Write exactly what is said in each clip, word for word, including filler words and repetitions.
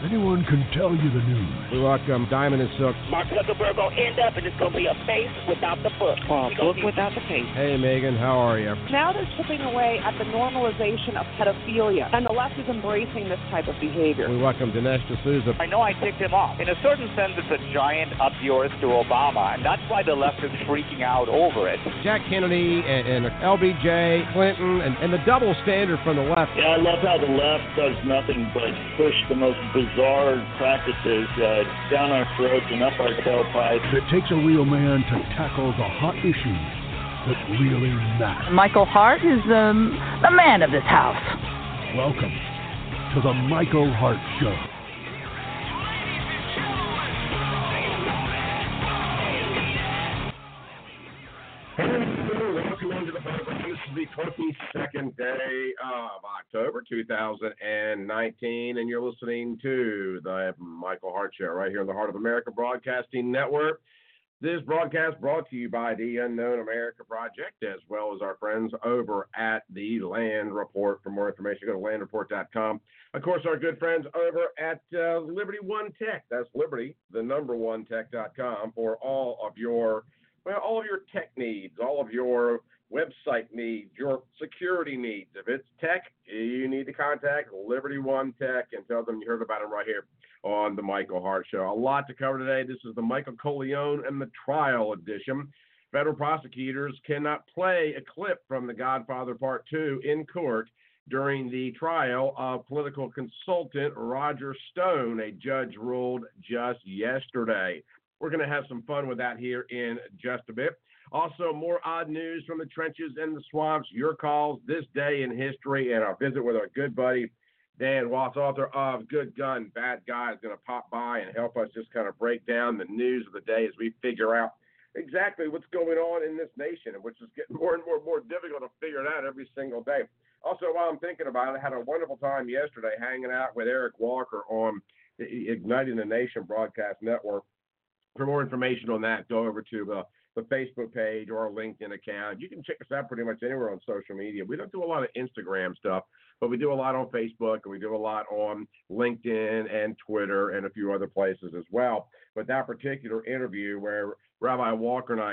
Anyone can tell you the news. We welcome Diamond and Silk. Mark Zuckerberg will end up, and it's going to be a face without the book. Oh, book be... without the face. Hey, Megan, how are you? Now they're chipping away at the normalization of pedophilia, and the left is embracing this type of behavior. We welcome Dinesh D'Souza. I know I ticked him off. In a certain sense, it's a giant up yours to Obama, and that's why the left is freaking out over it. Jack Kennedy and, and L B J, Clinton, and, and the double standard from the left. Yeah, I love how the left does nothing but push the most bizarre practices uh, down our throats and up our tailpipes. It takes a real man to tackle the hot issues that really matter. Michael Hart is um, the man of this house. Welcome to the Michael Hart Show. Welcome into the program. This is the twenty-second day of October two thousand nineteen, and you're listening to the Michael Hart Show right here in the Heart of America Broadcasting Network. This broadcast brought to you by the Unknown America Project, as well as our friends over at the Land Report. For more information, go to land report dot com. Of course, our good friends over at uh, Liberty One Tech. That's Liberty, the number one tech dot com, for all of your Well, all of your tech needs, all of your website needs, your security needs. If it's tech, you need to contact Liberty One Tech and tell them you heard about it right here on the Michael Hart Show. A lot to cover today. This is the Michael Corleone and the trial edition. Federal prosecutors cannot play a clip from The Godfather Part two in court during the trial of political consultant Roger Stone, a judge ruled just yesterday. We're going to have some fun with that here in just a bit. Also, more odd news from the trenches and the swamps, your calls, this day in history, and our visit with our good buddy, Dan Watts, author of Good Gun, Bad Guy, is going to pop by and help us just kind of break down the news of the day as we figure out exactly what's going on in this nation, which is getting more and more and more difficult to figure it out every single day. Also, while I'm thinking about it, I had a wonderful time yesterday hanging out with Eric Walker on the Igniting the Nation Broadcast Network. For more information on that, go over to the, the Facebook page or our LinkedIn account. You can check us out pretty much anywhere on social media. We don't do a lot of Instagram stuff, but we do a lot on Facebook, and we do a lot on LinkedIn and Twitter and a few other places as well. But that particular interview where Rabbi Walker and I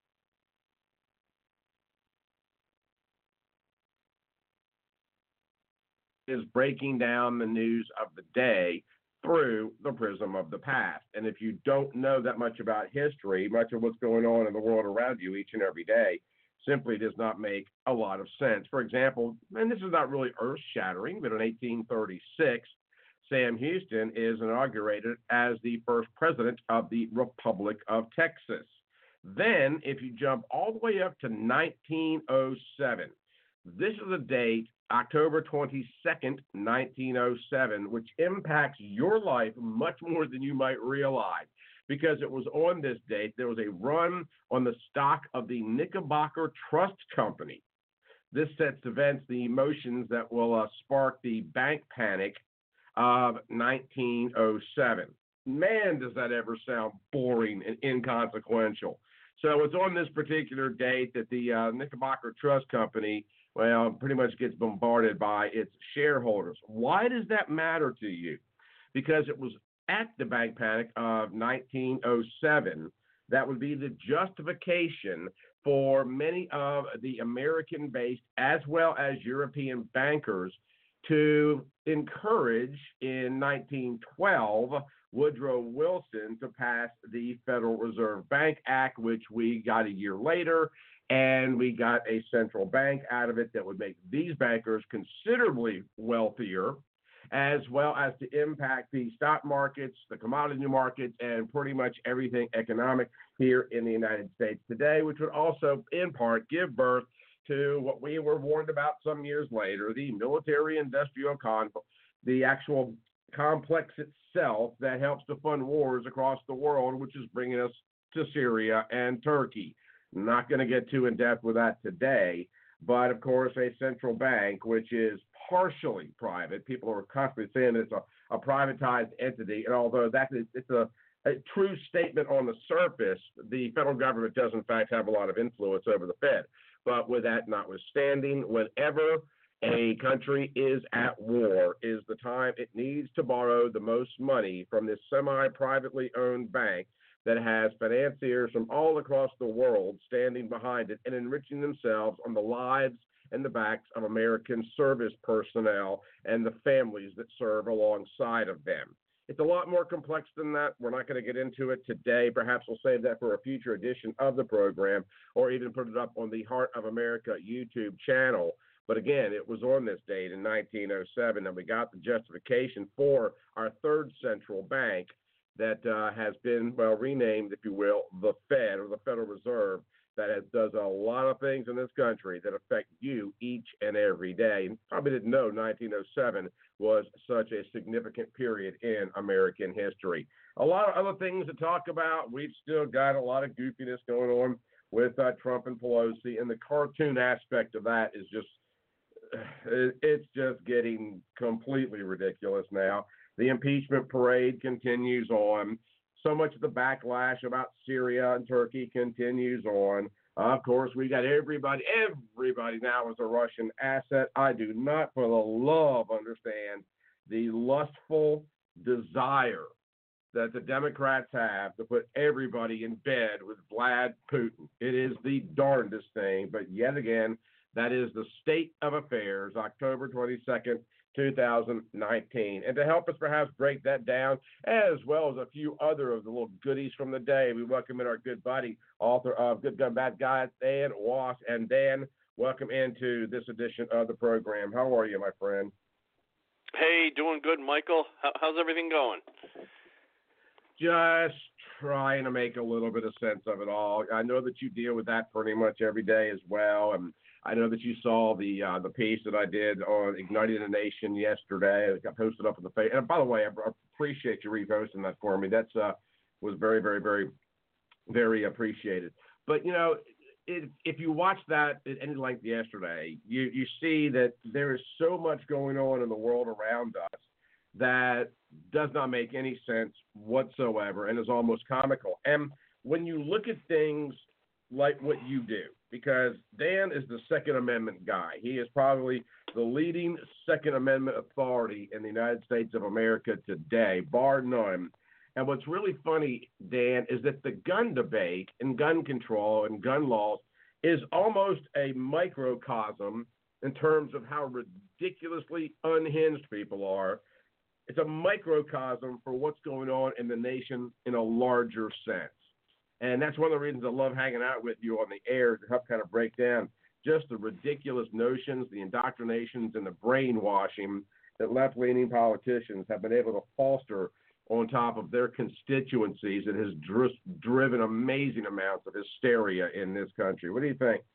is breaking down the news of the day through the prism of the past. And if you don't know that much about history, much of what's going on in the world around you each and every day simply does not make a lot of sense. For example, and this is not really earth-shattering, but in eighteen thirty-six, Sam Houston is inaugurated as the first president of the Republic of Texas. Then, if you jump all the way up to nineteen oh seven, this is a date, October twenty-second, nineteen oh seven, which impacts your life much more than you might realize, because it was on this date there was a run on the stock of the Knickerbocker Trust Company. This sets events, the emotions that will uh, spark the bank panic of nineteen oh seven. Man, does that ever sound boring and inconsequential. So it's on this particular date that the uh, Knickerbocker Trust Company, well, pretty much gets bombarded by its shareholders. Why does that matter to you? Because it was at the bank panic of nineteen oh seven that would be the justification for many of the American-based as well as European bankers to encourage in nineteen twelve Woodrow Wilson to pass the Federal Reserve Bank Act, which we got a year later, and we got a central bank out of it that would make these bankers considerably wealthier, as well as to impact the stock markets, the commodity markets, and pretty much everything economic here in the United States today, which would also, in part, give birth to what we were warned about some years later, the military-industrial complex, the actual complex itself that helps to fund wars across the world, which is bringing us to Syria and Turkey. I'm not going to get too in-depth with that today, but, of course, a central bank, which is partially private. People are constantly saying it's a, a privatized entity, and although that is it's a, a true statement on the surface, the federal government does, in fact, have a lot of influence over the Fed. But with that notwithstanding, whenever a country is at war is the time it needs to borrow the most money from this semi-privately owned bank that has financiers from all across the world standing behind it and enriching themselves on the lives and the backs of American service personnel and the families that serve alongside of them. It's a lot more complex than that. We're not going to get into it today. Perhaps we'll save that for a future edition of the program or even put it up on the Heart of America YouTube channel. But again, it was on this date in nineteen oh seven, and we got the justification for our third central bank that uh, has been, well, renamed, if you will, the Fed, or the Federal Reserve, that has, does a lot of things in this country that affect you each and every day. And probably didn't know nineteen oh seven was such a significant period in American history. A lot of other things to talk about. We've still got a lot of goofiness going on with uh, Trump and Pelosi, and the cartoon aspect of that is just, it's just getting completely ridiculous now. The impeachment parade continues on. So much of the backlash about Syria and Turkey continues on. Uh, of course, we got everybody, everybody now is a Russian asset. I do not, for the love, understand the lustful desire that the Democrats have to put everybody in bed with Vlad Putin. It is the darndest thing, but yet again, that is the state of affairs, October twenty-second, two thousand nineteen. And to help us perhaps break that down, as well as a few other of the little goodies from the day, we welcome in our good buddy, author of Good Gun, Bad Guy, Dan Wass. And Dan, welcome into this edition of the program. How are you, my friend? Hey, doing good, Michael. How's everything going? Just trying to make a little bit of sense of it all. I know that you deal with that pretty much every day as well, and I know that you saw the uh, the piece that I did on Igniting the Nation yesterday. It got posted up on the page. And by the way, I appreciate you reposting that for me. That's uh, was very, very, very, very appreciated. But, you know, it, if you watch that at any length yesterday, you, you see that there is so much going on in the world around us that does not make any sense whatsoever and is almost comical. And when you look at things like what you do, because Dan is the Second Amendment guy. He is probably the leading Second Amendment authority in the United States of America today, bar none. And what's really funny, Dan, is that the gun debate and gun control and gun laws is almost a microcosm in terms of how ridiculously unhinged people are. It's a microcosm for what's going on in the nation in a larger sense. And that's one of the reasons I love hanging out with you on the air, to help kind of break down just the ridiculous notions, the indoctrinations, and the brainwashing that left-leaning politicians have been able to foster on top of their constituencies that has dri- driven amazing amounts of hysteria in this country. What do you think?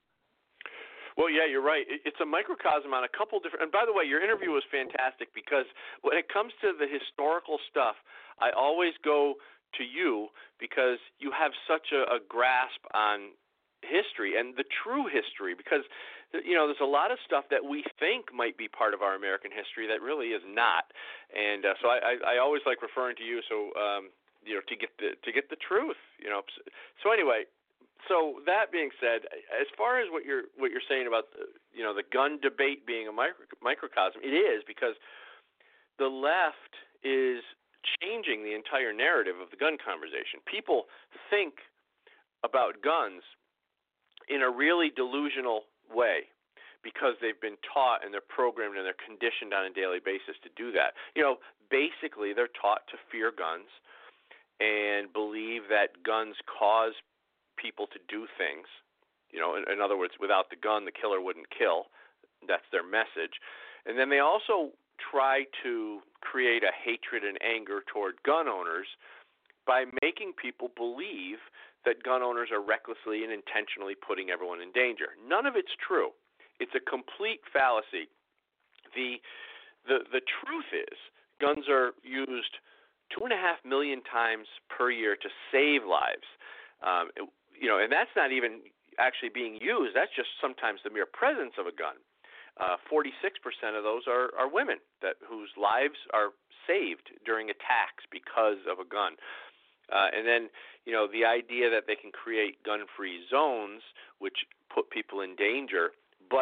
Well, yeah, you're right. It's a microcosm on a couple different – and by the way, your interview was fantastic, because when it comes to the historical stuff, I always go to you because you have such a, a grasp on history and the true history, because, you know, there's a lot of stuff that we think might be part of our American history that really is not. And uh, so I, I, I always like referring to you so, um, you know, to get the to get the truth, you know. So anyway, so that being said, as far as what you're what you're saying about the, you know, the gun debate being a micro, microcosm, it is, because the left is changing the entire narrative of the gun conversation. People think about guns in a really delusional way because they've been taught and they're programmed and they're conditioned on a daily basis to do that. You know, basically they're taught to fear guns and believe that guns cause people to do things. You know, in, in other words, without the gun, the killer wouldn't kill. That's their message. And then they also try to create a hatred and anger toward gun owners by making people believe that gun owners are recklessly and intentionally putting everyone in danger. None of it's true. It's a complete fallacy. The the the truth is guns are used two and a half million times per year to save lives. Um, it, you know, and that's not even actually being used. That's just sometimes the mere presence of a gun. Uh, forty-six percent of those are, are women that whose lives are saved during attacks because of a gun. Uh, and then, you know, the idea that they can create gun-free zones, which put people in danger, but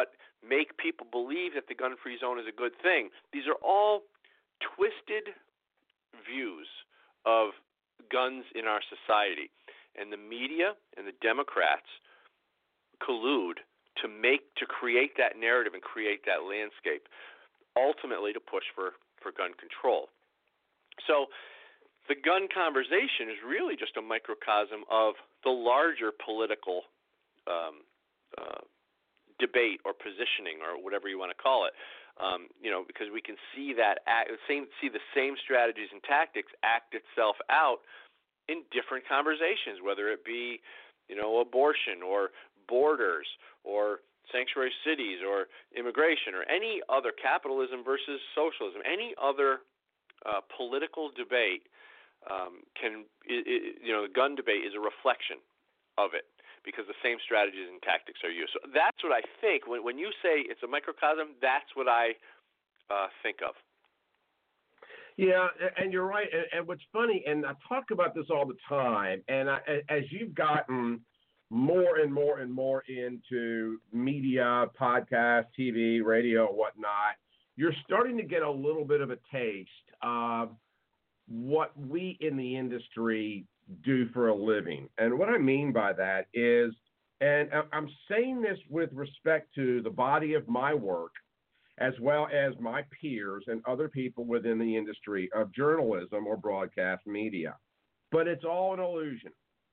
make people believe that the gun-free zone is a good thing. These are all twisted views of guns in our society. And the media and the Democrats collude to make to create that narrative and create that landscape, ultimately to push for, for gun control. So the gun conversation is really just a microcosm of the larger political um, uh, debate or positioning or whatever you want to call it. Um, you know, because we can see that act, same, see the same strategies and tactics act itself out in different conversations, whether it be, you know, abortion or borders or sanctuary cities or immigration or any other, capitalism versus socialism, any other uh, political debate um, can, it, it, you know, the gun debate is a reflection of it because the same strategies and tactics are used. So that's what I think. When, when you say it's a microcosm, that's what I uh, think of. Yeah, and you're right. And, and what's funny, and I talk about this all the time, and I, as you've gotten more and more and more into media, podcast, T V, radio, whatnot, you're starting to get a little bit of a taste of what we in the industry do for a living. And what I mean by that is, and I'm saying this with respect to the body of my work, as well as my peers and other people within the industry of journalism or broadcast media. But it's all an illusion.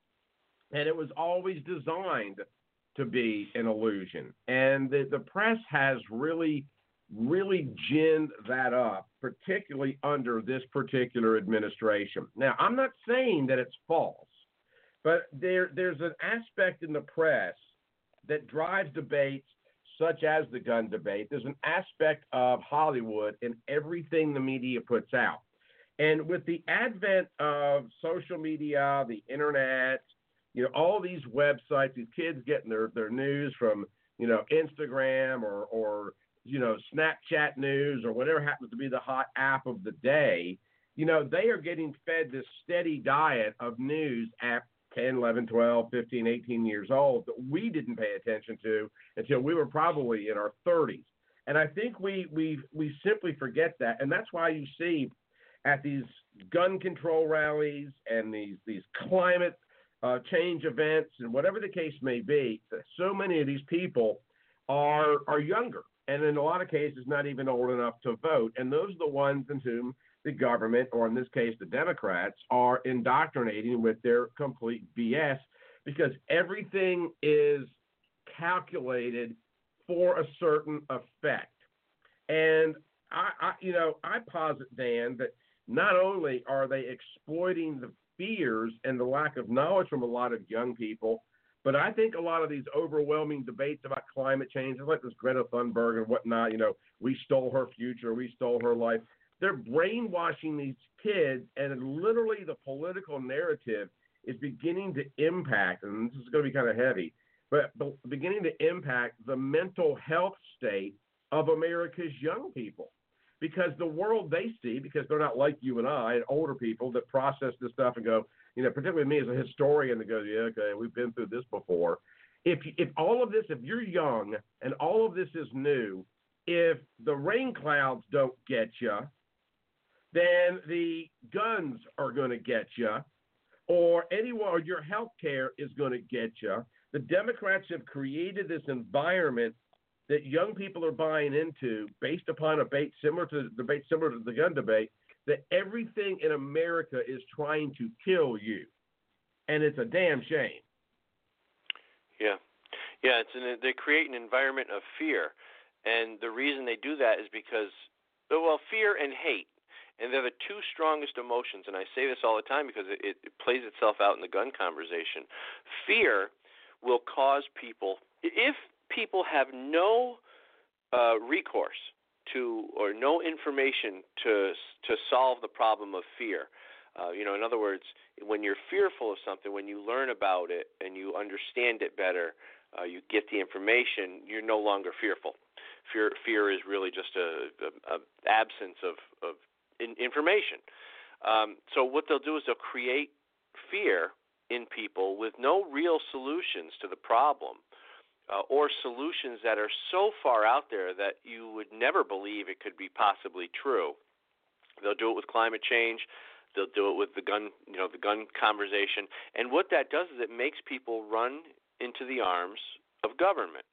And it was always designed to be an illusion. And the, the press has really, really ginned that up, particularly under this particular administration. Now, I'm not saying that it's false, but there there's an aspect in the press that drives debates such as the gun debate. There's an aspect of Hollywood in everything the media puts out. And with the advent of social media, the internet, you know, all these websites, these kids getting their, their news from, you know, Instagram or, or, you know, Snapchat news or whatever happens to be the hot app of the day, you know, they are getting fed this steady diet of news at ten, eleven, twelve, fifteen, eighteen years old that we didn't pay attention to until we were probably in our thirties. And I think we we we simply forget that. And that's why you see at these gun control rallies and these, these climate uh, change events and whatever the case may be, so many of these people are are younger. And in a lot of cases, not even old enough to vote. And those are the ones in whom the government, or in this case, the Democrats, are indoctrinating with their complete B S because everything is calculated for a certain effect. And I, I you know, I posit, Dan, that not only are they exploiting the fears and the lack of knowledge from a lot of young people, but I think a lot of these overwhelming debates about climate change, like this Greta Thunberg and whatnot, you know, we stole her future, we stole her life. They're brainwashing these kids, and literally the political narrative is beginning to impact, and this is going to be kind of heavy, but, but beginning to impact the mental health state of America's young people. Because the world they see, because they're not like you and I and older people that process this stuff and go, you know, particularly me as a historian that goes, yeah, okay, we've been through this before. If if all of this, if you're young and all of this is new, if the rain clouds don't get you, then the guns are going to get you, or anyone, or your health care is going to get you. The Democrats have created this environment that young people are buying into based upon a debate similar to the debate similar to the gun debate, that everything in America is trying to kill you. And it's a damn shame. Yeah. Yeah, it's an, they create an environment of fear. And the reason they do that is because, well, fear and hate. And they're the two strongest emotions. And I say this all the time because it, it, it plays itself out in the gun conversation. Fear will cause people, if people have no uh, recourse to or no information to to solve the problem of fear. Uh, you know, in other words, when you're fearful of something, when you learn about it and you understand it better, uh, you get the information, you're no longer fearful. Fear fear is really just a, a, a absence of, of in, information. Um, so what they'll do is they'll create fear in people with no real solutions to the problem. uh, or solutions that are so far out there that you would never believe it could be possibly true. They'll do it with climate change. They'll do it with the gun, you know, the gun conversation. And what that does is it makes people run into the arms of government.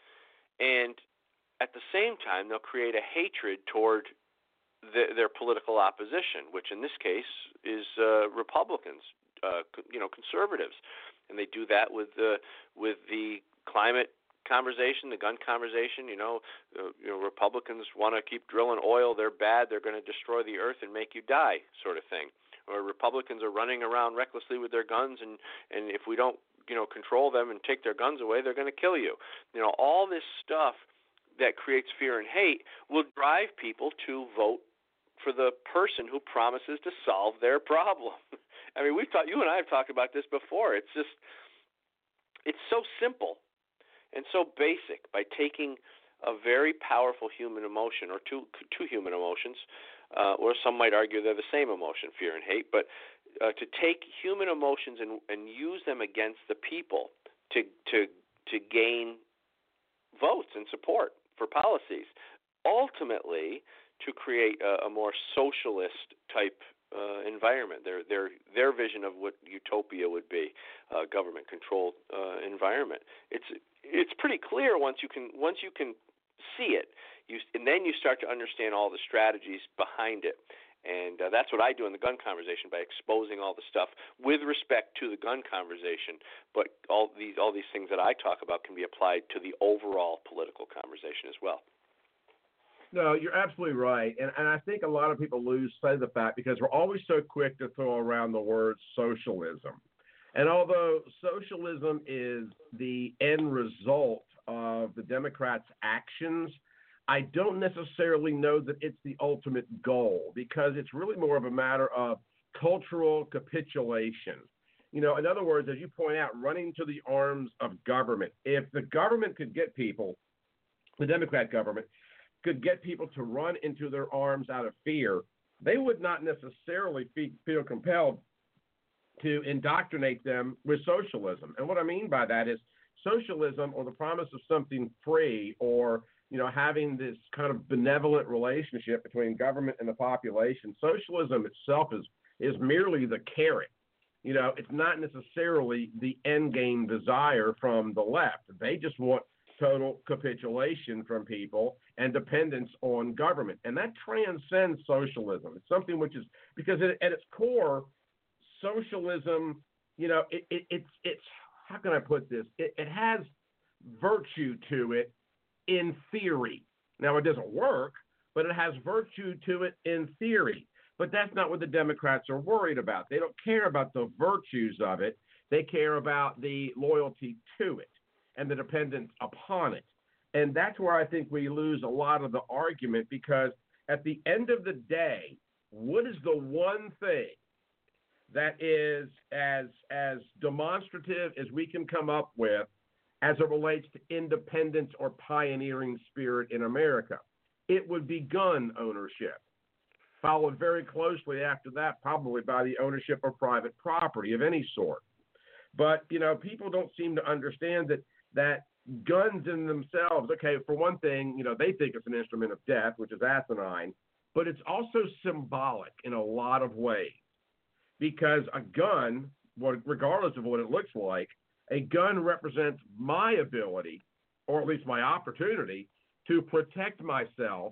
And at the same time, they'll create a hatred toward the, their political opposition, which in this case is uh, Republicans, uh, you know, conservatives. And they do that with the with the climate conversation, the gun conversation. You know, uh, you know, Republicans want to keep drilling oil. They're bad. They're going to destroy the earth and make you die, sort of thing. Or Republicans are running around recklessly with their guns, and and if we don't, you know, control them and take their guns away, they're going to kill you. You know, all this stuff that creates fear and hate will drive people to vote for the person who promises to solve their problem. I mean, we've talked, you and I have talked about this before. It's just, it's so simple and so basic by taking a very powerful human emotion, or two two human emotions, uh, or some might argue they're the same emotion, fear and hate, but uh, to take human emotions and, and use them against the people to to to gain votes and support for policies, ultimately to create a, a more socialist type Uh, environment, their their their vision of what utopia would be, a uh, government-controlled uh, environment. It's it's pretty clear once you can once you can see it, you and then you start to understand all the strategies behind it, and uh, that's what I do in the gun conversation by exposing all the stuff with respect to the gun conversation. But all these all these things that I talk about can be applied to the overall political conversation as well. No, you're absolutely right. And and I think a lot of people lose sight of the fact because we're always so quick to throw around the word socialism. And although socialism is the end result of the Democrats' actions, I don't necessarily know that it's the ultimate goal, because it's really more of a matter of cultural capitulation. You know, in other words, as you point out, running to the arms of government. If the government could get people, the Democrat government, could get people to run into their arms out of fear, they would not necessarily feel compelled to indoctrinate them with socialism. And what I mean by that is socialism, or the promise of something free, or, you know, having this kind of benevolent relationship between government and the population. Socialism itself is is merely the carrot. You know, it's not necessarily the end game desire from the left. They just want total capitulation from people and dependence on government. And that transcends socialism. It's something which is, because it, at its core, socialism, you know, it, it, it's, it's, how can I put this? It, it has virtue to it in theory. Now, it doesn't work, but it has virtue to it in theory. But that's not what the Democrats are worried about. They don't care about the virtues of it. They care about the loyalty to it and the dependence upon it. And that's where I think we lose a lot of the argument, because at the end of the day, what is the one thing that is as as demonstrative as we can come up with as it relates to independence or pioneering spirit in America? It would be gun ownership, followed very closely after that probably by the ownership of private property of any sort. But, you know, people don't seem to understand that that guns in themselves, okay, for one thing, you know, they think it's an instrument of death, which is asinine, but it's also symbolic in a lot of ways, because a gun, regardless of what it looks like, a gun represents my ability, or at least my opportunity, to protect myself,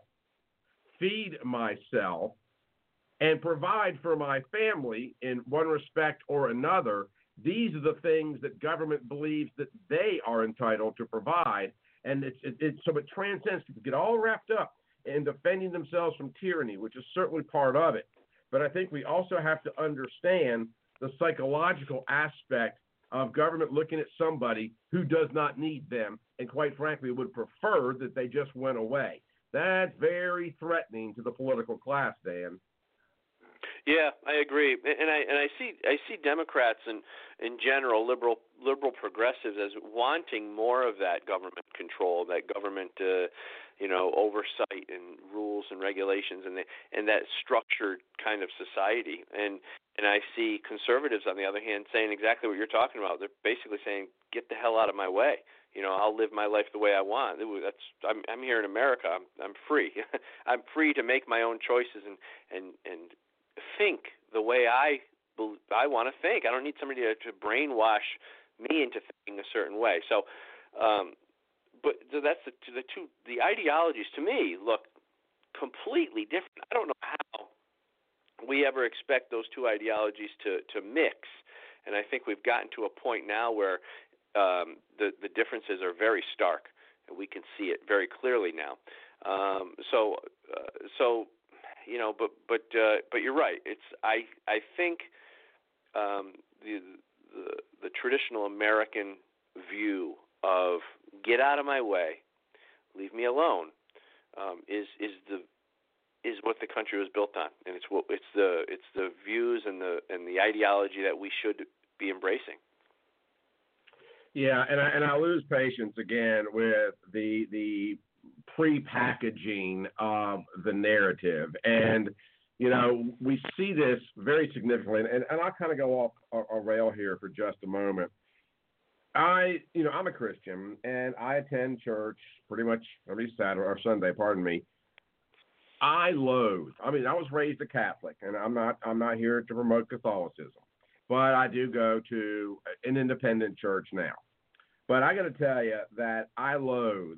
feed myself, and provide for my family in one respect or another. These are the things that government believes that they are entitled to provide. And it's, it, it, so it transcends to get all wrapped up in defending themselves from tyranny, which is certainly part of it. But I think we also have to understand the psychological aspect of government looking at somebody who does not need them and, quite frankly, would prefer that they just went away. That's very threatening to the political class, Dan. Yeah, I agree, and I and I see I see Democrats and in general, liberal liberal progressives, as wanting more of that government control, that government, uh, you know, oversight and rules and regulations, and the, and that structured kind of society. And and I see conservatives, on the other hand, saying exactly what you're talking about. They're basically saying, "Get the hell out of my way." You know, I'll live my life the way I want. That's I'm I'm here in America. I'm I'm free. I'm free to make my own choices and and and think the way I I want to think. I don't need somebody to, to brainwash me into thinking a certain way. So, um, but that's the the two the ideologies to me look completely different. I don't know how we ever expect those two ideologies to to mix, and I think we've gotten to a point now where Um, the the differences are very stark, and we can see it very clearly now. Um, so, uh, so, you know, but but uh, but you're right. It's I I think um, the, the the traditional American view of get out of my way, leave me alone, um, is is the is what the country was built on, and it's what it's the it's the views and the and the ideology that we should be embracing. Yeah, and I and I lose patience again with the the pre-packaging of the narrative, and you know we see this very significantly. And, and I'll kind of go off a, a rail here for just a moment. I you know I'm a Christian, and I attend church pretty much every Saturday or Sunday. Pardon me. I loathe. I mean, I was raised a Catholic, and I'm not I'm not here to promote Catholicism. But I do go to an independent church now. But I got to tell you that I loathe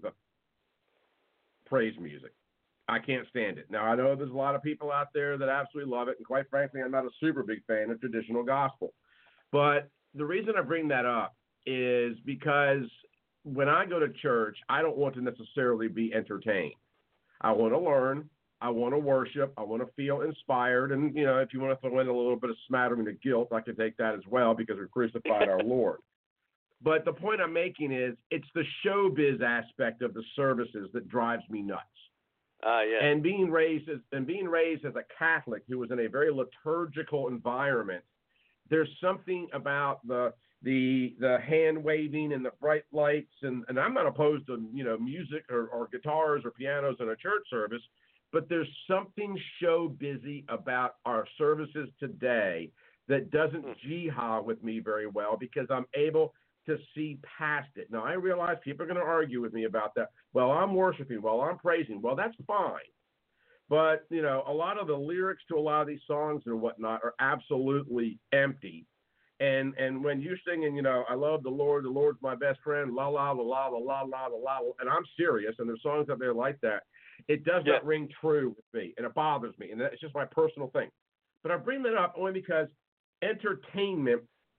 praise music. I can't stand it. Now, I know there's a lot of people out there that absolutely love it. And quite frankly, I'm not a super big fan of traditional gospel. But the reason I bring that up is because when I go to church, I don't want to necessarily be entertained. I want to learn. I want to worship. I want to feel inspired. And, you know, if you want to throw in a little bit of smattering of guilt, I can take that as well because we crucified our Lord. But the point I'm making is it's the showbiz aspect of the services that drives me nuts. Uh, yeah. And being raised as and being raised as a Catholic who was in a very liturgical environment, there's something about the the the hand waving and the bright lights, and, and I'm not opposed to, you know, music or, or guitars or pianos in a church service, but there's something show busy about our services today that doesn't jihad with me very well because I'm able to see past it. Now, I realize people are going to argue with me about that. Well, I'm worshiping. Well, I'm praising. Well, that's fine. But, you know, a lot of the lyrics to a lot of these songs and whatnot are absolutely empty. And and when you're singing, you know, I love the Lord, the Lord's my best friend, la, la, la, la, la, la, la, la, la, and I'm serious, and there's songs out there like that, it does yeah. not ring true with me, and it bothers me, and that's just my personal thing. But I bring that up only because entertainment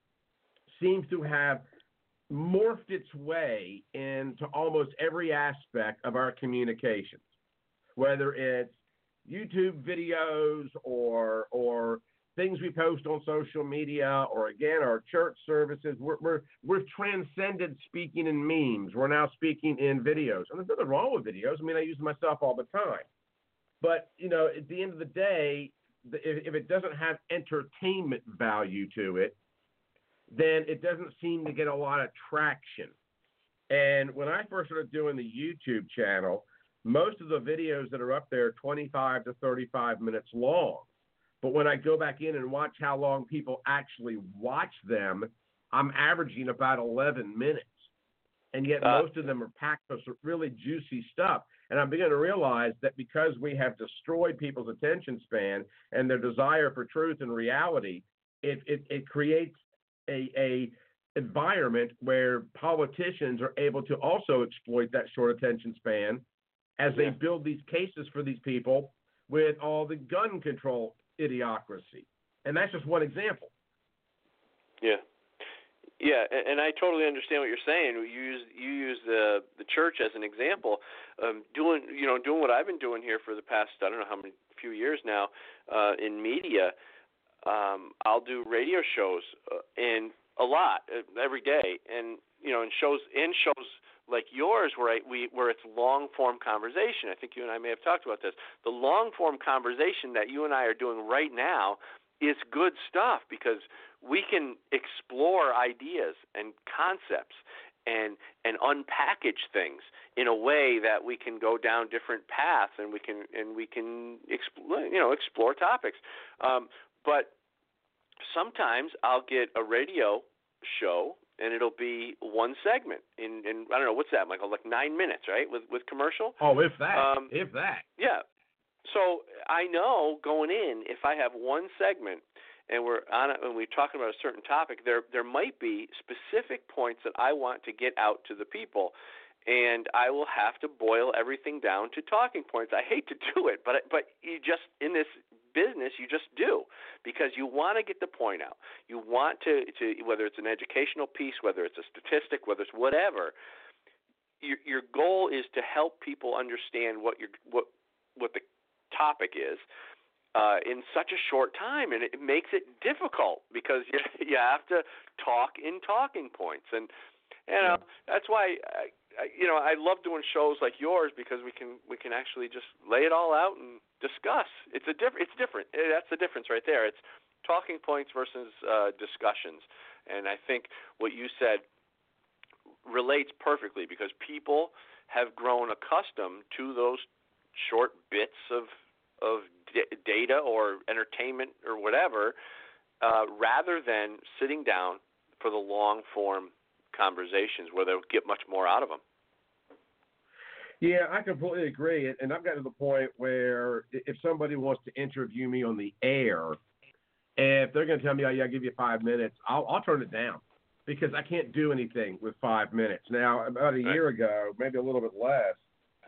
seems to have morphed its way into almost every aspect of our communications, whether it's YouTube videos or or things we post on social media, or again our church services. We're we're we've transcended speaking in memes. We're now speaking in videos, and there's nothing wrong with videos. I mean, I use them myself all the time. But you know, at the end of the day, if, if it doesn't have entertainment value to it, then it doesn't seem to get a lot of traction. And when I first started doing the YouTube channel, most of the videos that are up there are twenty-five to thirty-five minutes long. But when I go back in and watch how long people actually watch them, I'm averaging about eleven minutes. And yet uh, most of them are packed with really juicy stuff. And I'm beginning to realize that because we have destroyed people's attention span and their desire for truth and reality, it, it, it creates a, a environment where politicians are able to also exploit that short attention span as yeah. they build these cases for these people with all the gun control idiocracy. And that's just one example. Yeah. Yeah, and, and I totally understand what you're saying. You use you use the the church as an example, um, doing you know doing what I've been doing here for the past I don't know how many few years now uh, in media. Um, I'll do radio shows uh, and a lot uh, every day, and you know, and shows and shows like yours, where I, we where it's long form conversation. I think you and I may have talked about this. The long form conversation that you and I are doing right now is good stuff because we can explore ideas and concepts and and unpackage things in a way that we can go down different paths and we can and we can explore you know explore topics. Um, but sometimes I'll get a radio show and it'll be one segment in, in I don't know what's that, Michael, like nine minutes, right? With with commercial. Oh, if that, um, if that. Yeah. So I know going in, if I have one segment and we're on it, and we're talking about a certain topic, there there might be specific points that I want to get out to the people, and I will have to boil everything down to talking points. I hate to do it, but but you just in this business you just do because you want to get the point out. You want to, to whether it's an educational piece, whether it's a statistic, whether it's whatever. Your your goal is to help people understand what your what what the topic is uh, in such a short time, and it makes it difficult because you you have to talk in talking points, and you know that's why I, I, you know I love doing shows like yours because we can we can actually just lay it all out and discuss. It's a different. It's different. That's the difference right there. It's talking points versus uh, discussions, and I think what you said relates perfectly because people have grown accustomed to those short bits of of d- data or entertainment or whatever, uh, rather than sitting down for the long form conversations where they'll get much more out of them. Yeah, I completely agree. And I've gotten to the point where if somebody wants to interview me on the air, if they're going to tell me, oh, yeah, I'll give you five minutes, I'll, I'll turn it down because I can't do anything with five minutes. Now, about a year ago, maybe a little bit less,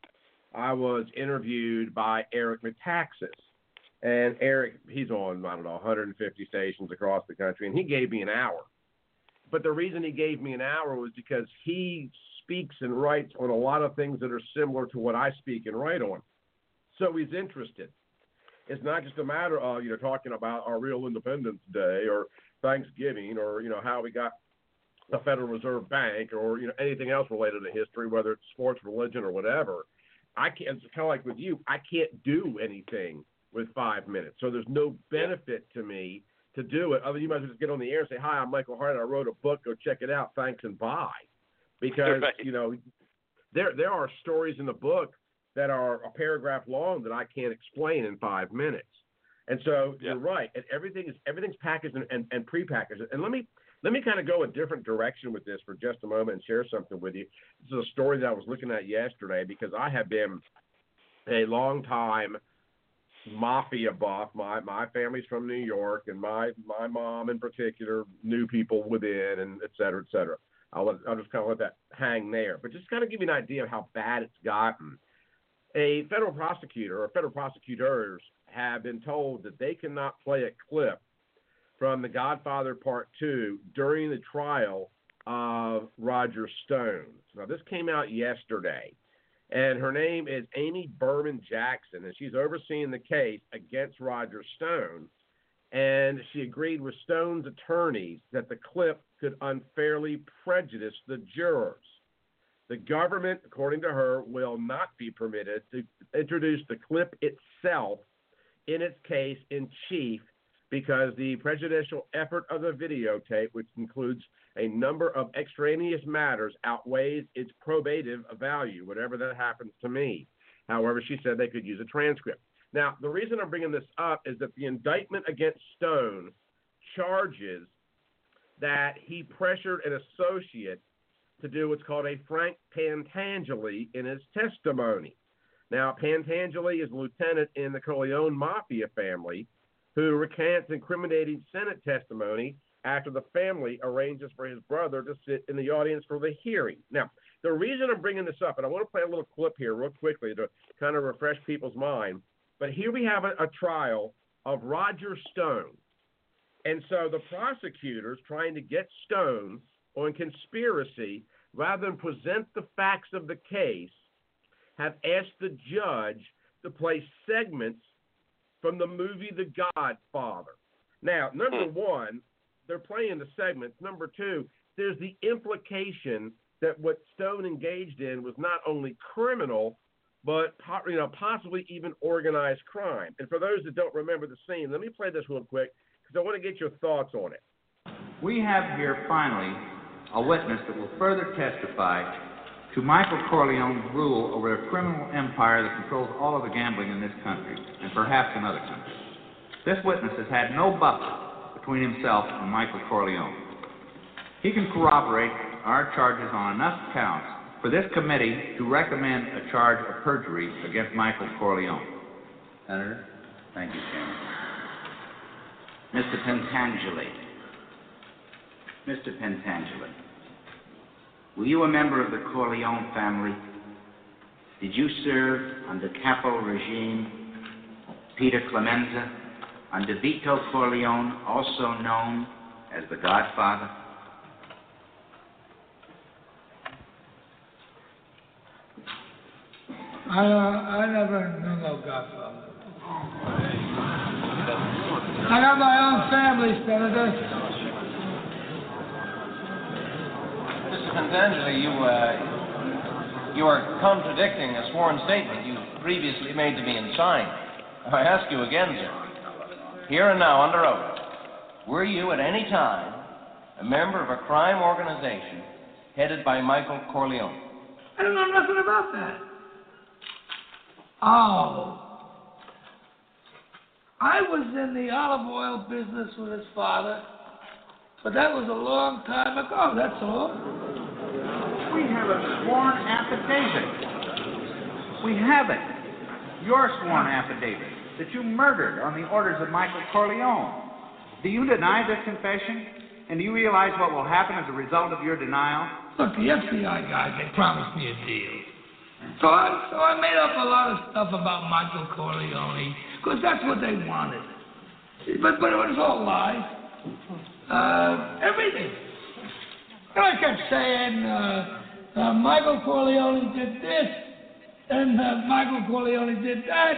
I was interviewed by Eric Metaxas. And Eric, he's on, I don't know, one hundred fifty stations across the country, and he gave me an hour. But the reason he gave me an hour was because he speaks and writes on a lot of things that are similar to what I speak and write on. So he's interested. It's not just a matter of, you know, talking about our real Independence Day or Thanksgiving or, you know, how we got the Federal Reserve Bank or, you know, anything else related to history, whether it's sports, religion, or whatever. I can't, it's kind of like with you, I can't do anything with five minutes. So there's no benefit to me to do it. Other than you might as well just get on the air and say, hi, I'm Michael Hart. I wrote a book. Go check it out. Thanks and bye. Because, right. you know, there there are stories in the book that are a paragraph long that I can't explain in five minutes. And so yeah. you're right. And everything is everything's packaged and, and, and prepackaged. And let me let me kind of go a different direction with this for just a moment and share something with you. This is a story that I was looking at yesterday because I have been a long time mafia buff. My my family's from New York, and my, my mom in particular knew people within, and et cetera, et cetera. I'll, let, I'll just kind of let that hang there. But just kind of give you an idea of how bad it's gotten. A federal prosecutor or federal prosecutors have been told that they cannot play a clip from The Godfather Part two during the trial of Roger Stone. Now, this came out yesterday, and her name is Amy Berman Jackson, and she's overseeing the case against Roger Stone, and she agreed with Stone's attorneys that the clip could unfairly prejudice the jurors. The government, according to her, will not be permitted to introduce the clip itself in its case in chief because the prejudicial effort of the videotape, which includes a number of extraneous matters, outweighs its probative value, whatever that happens to me. However, she said they could use a transcript. Now, the reason I'm bringing this up is that the indictment against Stone charges that he pressured an associate to do what's called a frank Pantangeli in his testimony. Now, Pantangeli is a lieutenant in the Corleone Mafia family who recants incriminating Senate testimony after the family arranges for his brother to sit in the audience for the hearing. Now, the reason I'm bringing this up, and I want to play a little clip here real quickly to kind of refresh people's mind, but here we have a, a trial of Roger Stone. And so the prosecutors trying to get Stone on conspiracy, rather than present the facts of the case, have asked the judge to play segments from the movie The Godfather. Now, number one, they're playing the segments. Number two, there's the implication that what Stone engaged in was not only criminal, but you know, possibly even organized crime. And for those that don't remember the scene, let me play this real quick because I want to get your thoughts on it. We have here finally a witness that will further testify to Michael Corleone's rule over a criminal empire that controls all of the gambling in this country, and perhaps in other countries. This witness has had no buffer between himself and Michael Corleone. He can corroborate our charges on enough counts for this committee to recommend a charge of perjury against Michael Corleone. Senator? Thank you, Chairman. Mister Pentangeli. Mister Pentangeli, were you a member of the Corleone family? Did you serve under capo regime Peter Clemenza, under Vito Corleone, also known as the Godfather? I, uh, I never knew no Godfather. I got my own family, Senator. Mister Pentangeli, you, uh, you are contradicting a sworn statement you previously made to me and signed. I ask you again, sir, here and now under oath, were you at any time a member of a crime organization headed by Michael Corleone? I don't know nothing about that. Oh. I was in the olive oil business with his father, but that was a long time ago, that's all. We have a sworn affidavit. We have it. Your sworn affidavit that you murdered on the orders of Michael Corleone. Do you deny this confession? And do you realize what will happen as a result of your denial? Look, the F B I guys, they promised me a deal. So I, so I made up a lot of stuff about Michael Corleone, because that's what they wanted. But, but it was all lies. Uh, everything. And I kept saying, uh, uh, Michael Corleone did this, and uh, Michael Corleone did that.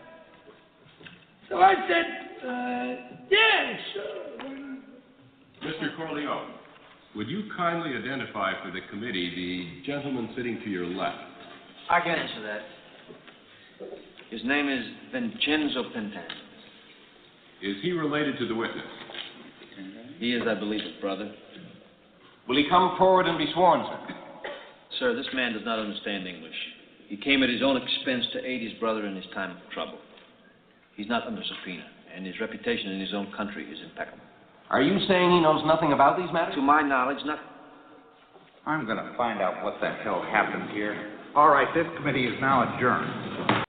So I said, uh, yeah, sure. Mister Corleone, would you kindly identify for the committee the gentleman sitting to your left? I can answer that. His name is Vincenzo Pentangeli. Is he related to the witness? He is, I believe, his brother. Will he come forward and be sworn, sir? Sir, this man does not understand English. He came at his own expense to aid his brother in his time of trouble. He's not under subpoena, and his reputation in his own country is impeccable. Are you saying he knows nothing about these matters? To my knowledge, nothing. I'm going to find out what the hell happened here. All right, this committee is now adjourned.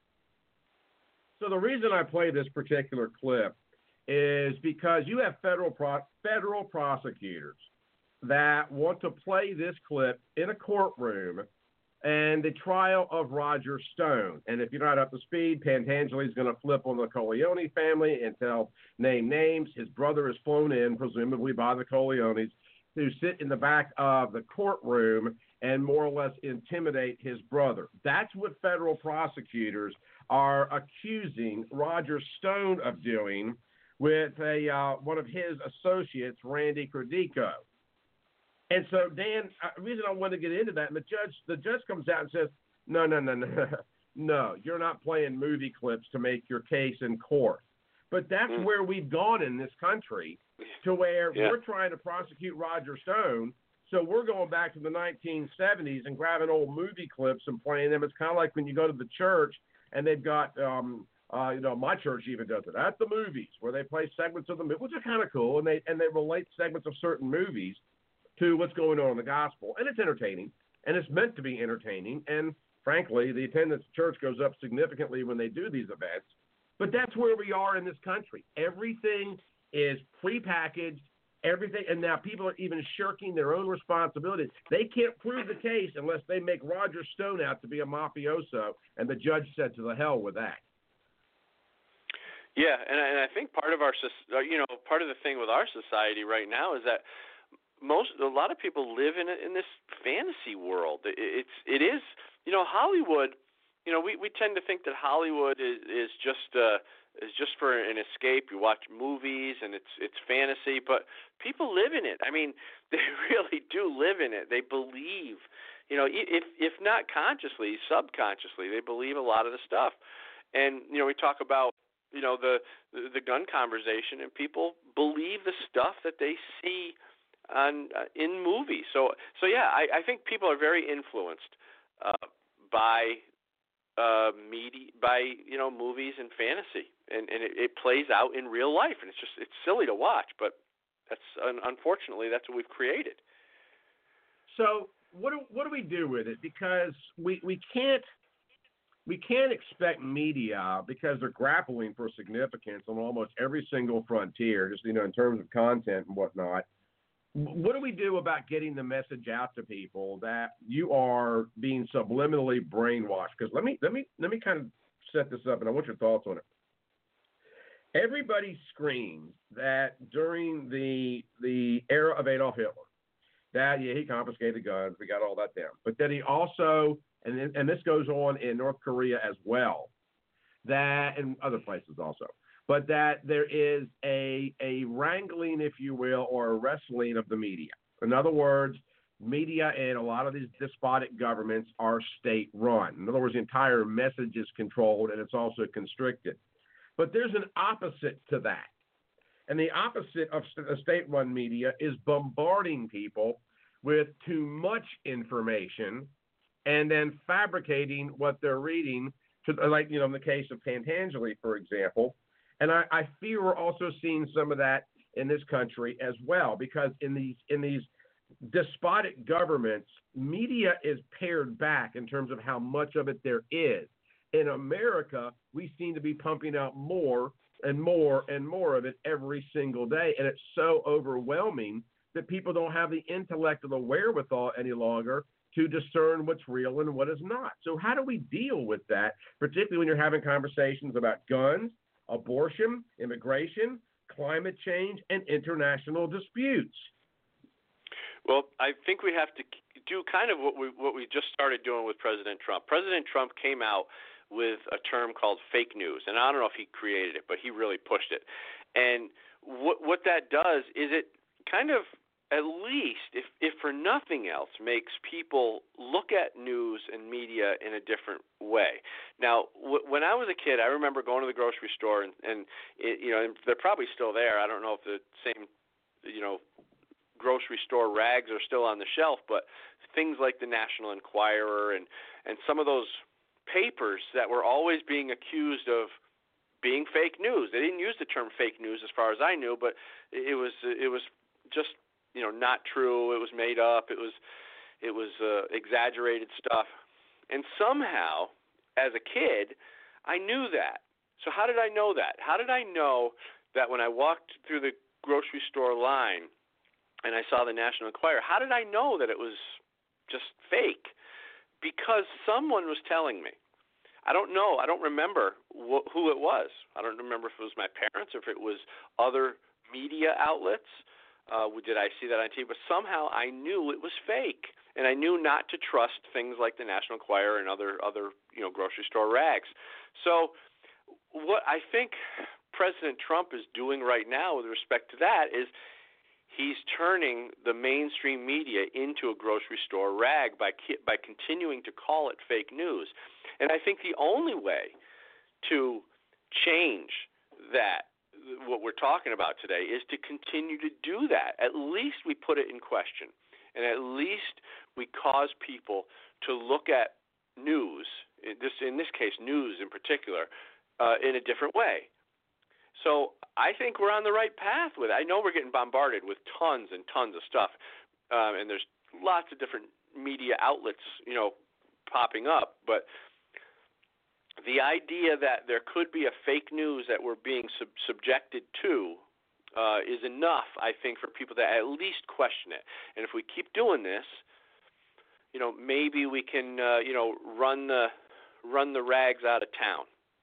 So the reason I play this particular clip is because you have federal pro- federal prosecutors that want to play this clip in a courtroom and the trial of Roger Stone. And if you're not up to speed, Pentangeli is going to flip on the Corleone family and tell name names. His brother is flown in, presumably by the Corleones, to sit in the back of the courtroom and more or less intimidate his brother. That's what federal prosecutors are accusing Roger Stone of doing with a uh, one of his associates, Randy Credico. And so, Dan, uh, the reason I want to get into that, and the judge, the judge comes out and says, no, no, no, no, no, you're not playing movie clips to make your case in court. But that's mm. where we've gone in this country, to where yeah. we're trying to prosecute Roger Stone. So we're going back to the nineteen seventies and grabbing old movie clips and playing them. It's kind of like when you go to the church and they've got, um, uh, you know, my church even does it at the movies, where they play segments of the movie, which are kind of cool, and they and they relate segments of certain movies to what's going on in the gospel. And it's entertaining, and it's meant to be entertaining. And frankly, the attendance at church goes up significantly when they do these events. But that's where we are in this country. Everything is prepackaged, everything, and now people are even shirking their own responsibilities. They can't prove the case unless they make Roger Stone out to be a mafioso, and the judge said to the hell with that. Yeah, and I, and I think part of our, you know, part of the thing with our society right now is that most, a lot of people live in a, in this fantasy world. It, it's, it is, you know, Hollywood. You know, we, we tend to think that Hollywood is, is just uh, is just for an escape. You watch movies and it's it's fantasy, but people live in it. I mean, they really do live in it. They believe, you know, if if not consciously, subconsciously, they believe a lot of the stuff. And you know, we talk about, you know, the the, the gun conversation, and people believe the stuff that they see on uh, in movies. So so yeah, I, I think people are very influenced uh, by uh, media, by you know movies and fantasy, and and it, it plays out in real life, and it's just it's silly to watch, but that's unfortunately that's what we've created. So what do what do we do with it? Because we we can't. We can't expect media, because they're grappling for significance on almost every single frontier, just, you know, in terms of content and whatnot. What do we do about getting the message out to people that you are being subliminally brainwashed? Because let me let me let me kind of set this up, and I want your thoughts on it. Everybody screams that during the the era of Adolf Hitler, that yeah he confiscated guns, we got all that down, but that he also And, and this goes on in North Korea as well, that and other places also, but that there is a a wrangling, if you will, or a wrestling of the media. In other words, media in a lot of these despotic governments are state-run. In other words, the entire message is controlled, and it's also constricted. But there's an opposite to that. And the opposite of the state-run media is bombarding people with too much information and then fabricating what they're reading, to, like, you know, in the case of Pentangeli, for example. And I, I fear we're also seeing some of that in this country as well, because in these in these despotic governments, media is pared back in terms of how much of it there is. In America, we seem to be pumping out more and more and more of it every single day, and it's so overwhelming that people don't have the intellect or the wherewithal any longer to discern what's real and what is not. So how do we deal with that, particularly when you're having conversations about guns, abortion, immigration, climate change, and international disputes? Well, I think we have to do kind of what we what we just started doing with President Trump. President Trump came out with a term called fake news, and I don't know if he created it, but he really pushed it. And what what that does is it kind of, at least, if, if for nothing else, makes people look at news and media in a different way. Now, w- when I was a kid, I remember going to the grocery store, and, and it, you know, and they're probably still there. I don't know if the same, you know, grocery store rags are still on the shelf, but things like the National Enquirer and, and some of those papers that were always being accused of being fake news. They didn't use the term fake news as far as I knew, but it was it was just, you know, not true. It was made up. It was, it was uh, exaggerated stuff. And somehow, as a kid, I knew that. So how did I know that? How did I know that when I walked through the grocery store line and I saw the National Enquirer, how did I know that it was just fake? Because someone was telling me. I don't know. I don't remember wh- who it was. I don't remember if it was my parents or if it was other media outlets. Uh, did I see that on T V? But somehow I knew it was fake, and I knew not to trust things like the National Enquirer and other other you know grocery store rags. So what I think President Trump is doing right now with respect to that is he's turning the mainstream media into a grocery store rag by by continuing to call it fake news. And I think the only way to change that, what we're talking about today, is to continue to do that. At least we put it in question, and at least we cause people to look at news, in this in this case news in particular, uh, in a different way. So I think we're on the right path with it. I know we're getting bombarded with tons and tons of stuff, um, and there's lots of different media outlets, you know, popping up, but the idea that there could be a fake news that we're being sub- subjected to uh, is enough, I think, for people to at least question it. And if we keep doing this, you know, maybe we can, uh, you know, run the run the rags out of town.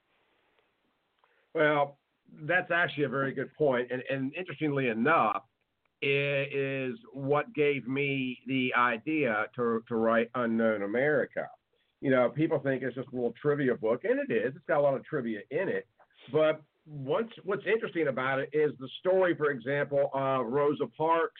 Well, that's actually a very good point. And, and interestingly enough, it is what gave me the idea to, to write Unknown America. You know, people think it's just a little trivia book, and it is. It's got a lot of trivia in it. But what's what's interesting about it is the story, for example, of Rosa Parks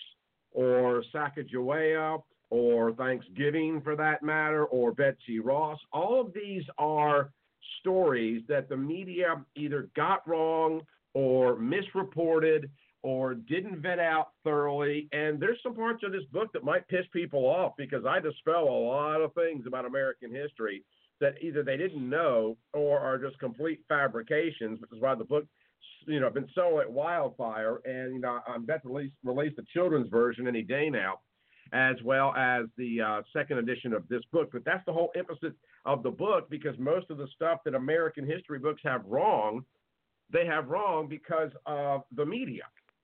or Sacagawea or Thanksgiving, for that matter, or Betsy Ross. All of these are stories that the media either got wrong or misreported or didn't vet out thoroughly. And there's some parts of this book that might piss people off because I dispel a lot of things about American history that either they didn't know or are just complete fabrications, which is why the book, you know, been selling like wildfire. And, you know, I'm about to release, release the children's version any day now, as well as the uh, second edition of this book. But that's the whole emphasis of the book, because most of the stuff that American history books have wrong, they have wrong because of the media.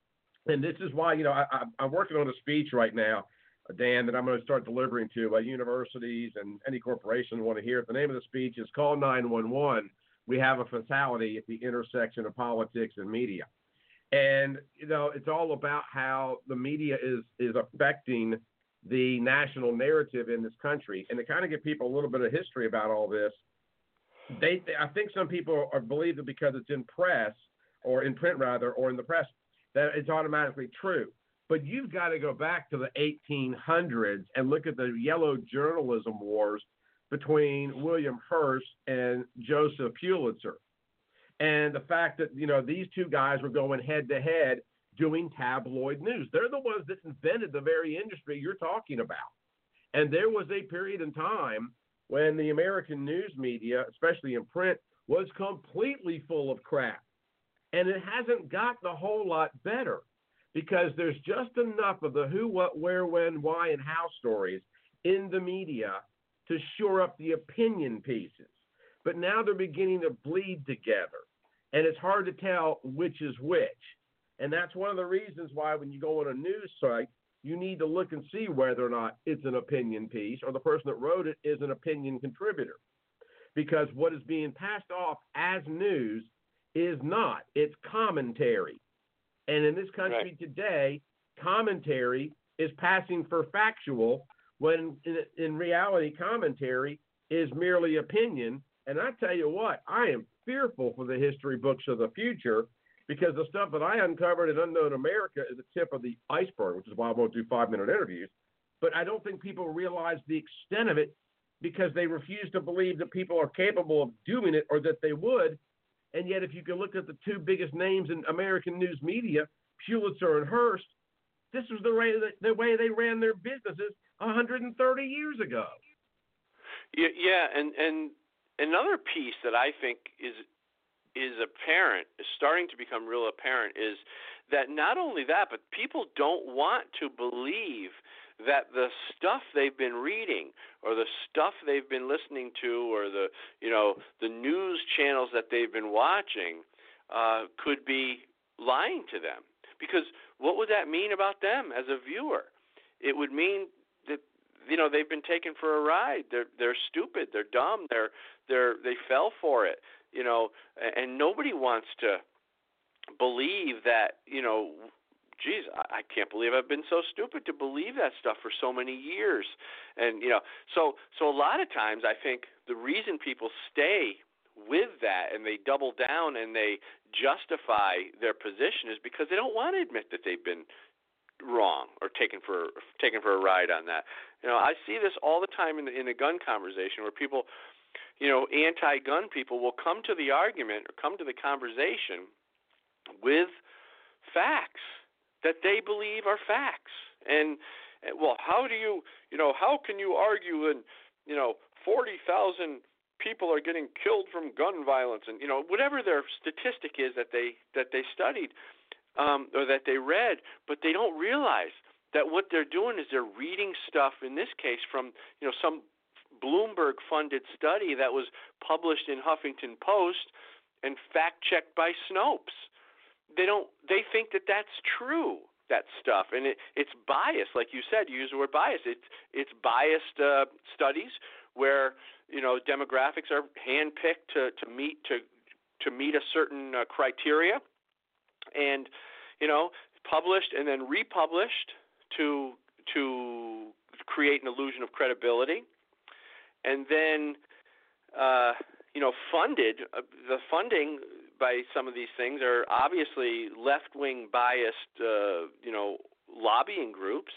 And this is why, you know, I, I, I'm working on a speech right now, Dan, that I'm going to start delivering to uh, universities and any corporation who want to hear it. The name of the speech is Call nine one one. We have a fatality at the intersection of politics and media. And, you know, it's all about how the media is is affecting the national narrative in this country. And to kind of give people a little bit of history about all this, they, they I think some people are believe that because it's in press, or in print rather, or in the press, that it's automatically true. But you've got to go back to the eighteen hundreds and look at the yellow journalism wars between William Hearst and Joseph Pulitzer. And the fact that, you know, these two guys were going head to head doing tabloid news. They're the ones that invented the very industry you're talking about. And there was a period in time when the American news media, especially in print, was completely full of crap. And it hasn't gotten a whole lot better, because there's just enough of the who, what, where, when, why, and how stories in the media to shore up the opinion pieces. But now they're beginning to bleed together, and it's hard to tell which is which. And that's one of the reasons why when you go on a news site, you need to look and see whether or not it's an opinion piece or the person that wrote it is an opinion contributor. Because what is being passed off as news is not. It's commentary. And in this country right. today, commentary is passing for factual, when in, in reality, commentary is merely opinion. And I tell you what, I am fearful for the history books of the future, because the stuff that I uncovered in Unknown America is the tip of the iceberg, which is why I won't do five-minute interviews. But I don't think people realize the extent of it, because they refuse to believe that people are capable of doing it, or that they would. And yet, if you can look at the two biggest names in American news media, Pulitzer and Hearst, this was the way that, the way they ran their businesses one hundred thirty years ago. Yeah, yeah, and and another piece that I think is is apparent, is starting to become real apparent, is that not only that, but people don't want to believe that the stuff they've been reading, or the stuff they've been listening to, or the you know the news channels that they've been watching uh, could be lying to them. Because what would that mean about them as a viewer? It would mean that you know they've been taken for a ride. They're they're stupid. They're dumb. They're they're they fell for it. You know, and nobody wants to believe that you know. Geez, I can't believe I've been so stupid to believe that stuff for so many years. And, you know, so so a lot of times I think the reason people stay with that and they double down and they justify their position is because they don't want to admit that they've been wrong or taken for taken for a ride on that. You know, I see this all the time in the, in the gun conversation, where people, you know, anti-gun people will come to the argument or come to the conversation with facts that they believe are facts. And, and, well, how do you, you know, how can you argue when, you know, forty thousand people are getting killed from gun violence, and, you know, whatever their statistic is that they that they studied um, or that they read, but they don't realize that what they're doing is they're reading stuff, in this case, from, you know, some Bloomberg-funded study that was published in Huffington Post and fact-checked by Snopes. They don't. They think that that's true, that stuff, and it, it's biased, like you said. You use the word bias. It's it's biased uh, studies where you know demographics are handpicked to, to meet to to meet a certain uh, criteria, and you know published and then republished to to create an illusion of credibility, and then uh, you know funded uh, the funding by some of these things are obviously left-wing biased, uh, you know, lobbying groups,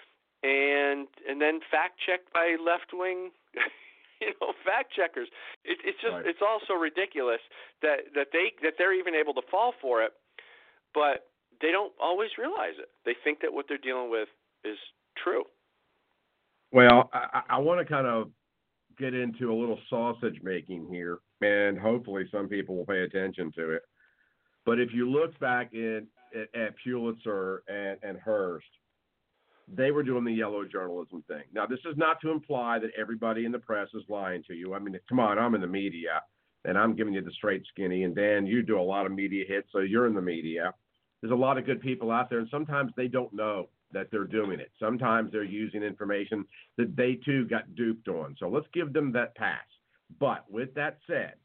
and and then fact-checked by left-wing, you know, fact-checkers. It, it's just right. it's all so ridiculous that, that they that they're even able to fall for it, but they don't always realize it. They think that what they're dealing with is true. Well, I, I want to kind of get into a little sausage making here, and hopefully some people will pay attention to it. But if you look back in, at, at Pulitzer and, and Hearst, they were doing the yellow journalism thing. Now, this is not to imply that everybody in the press is lying to you. I mean, come on, I'm in the media, and I'm giving you the straight skinny. And, Dan, you do a lot of media hits, so you're in the media. There's a lot of good people out there, and sometimes they don't know that they're doing it. Sometimes they're using information that they, too, got duped on. So let's give them that pass. But with that said,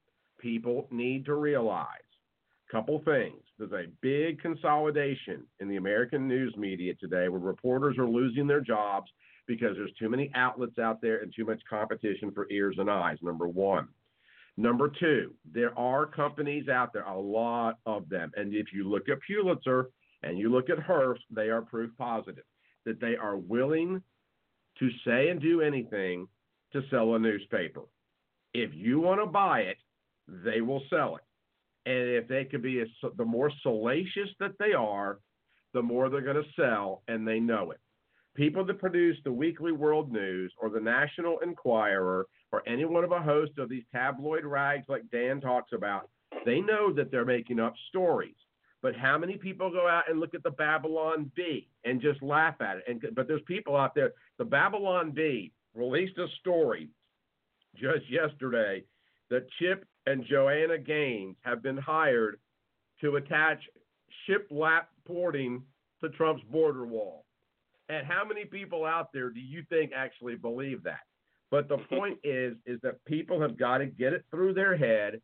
people need to realize a couple things. There's a big consolidation in the American news media today where reporters are losing their jobs because there's too many outlets out there and too much competition for ears and eyes, number one. Number two, there are companies out there, a lot of them. And if you look at Pulitzer and you look at Hearst, they are proof positive that they are willing to say and do anything to sell a newspaper. If you want to buy it, they will sell it. And if they could be, a, the more salacious that they are, the more they're going to sell, and they know it. People that produce the Weekly World News or the National Enquirer or any one of a host of these tabloid rags like Dan talks about, they know that they're making up stories. But how many people go out and look at the Babylon Bee and just laugh at it? And but there's people out there. The Babylon Bee released a story just yesterday that Chip and Joanna Gaines have been hired to attach shiplap porting to Trump's border wall. And how many people out there do you think actually believe that? But the point is, is that people have got to get it through their head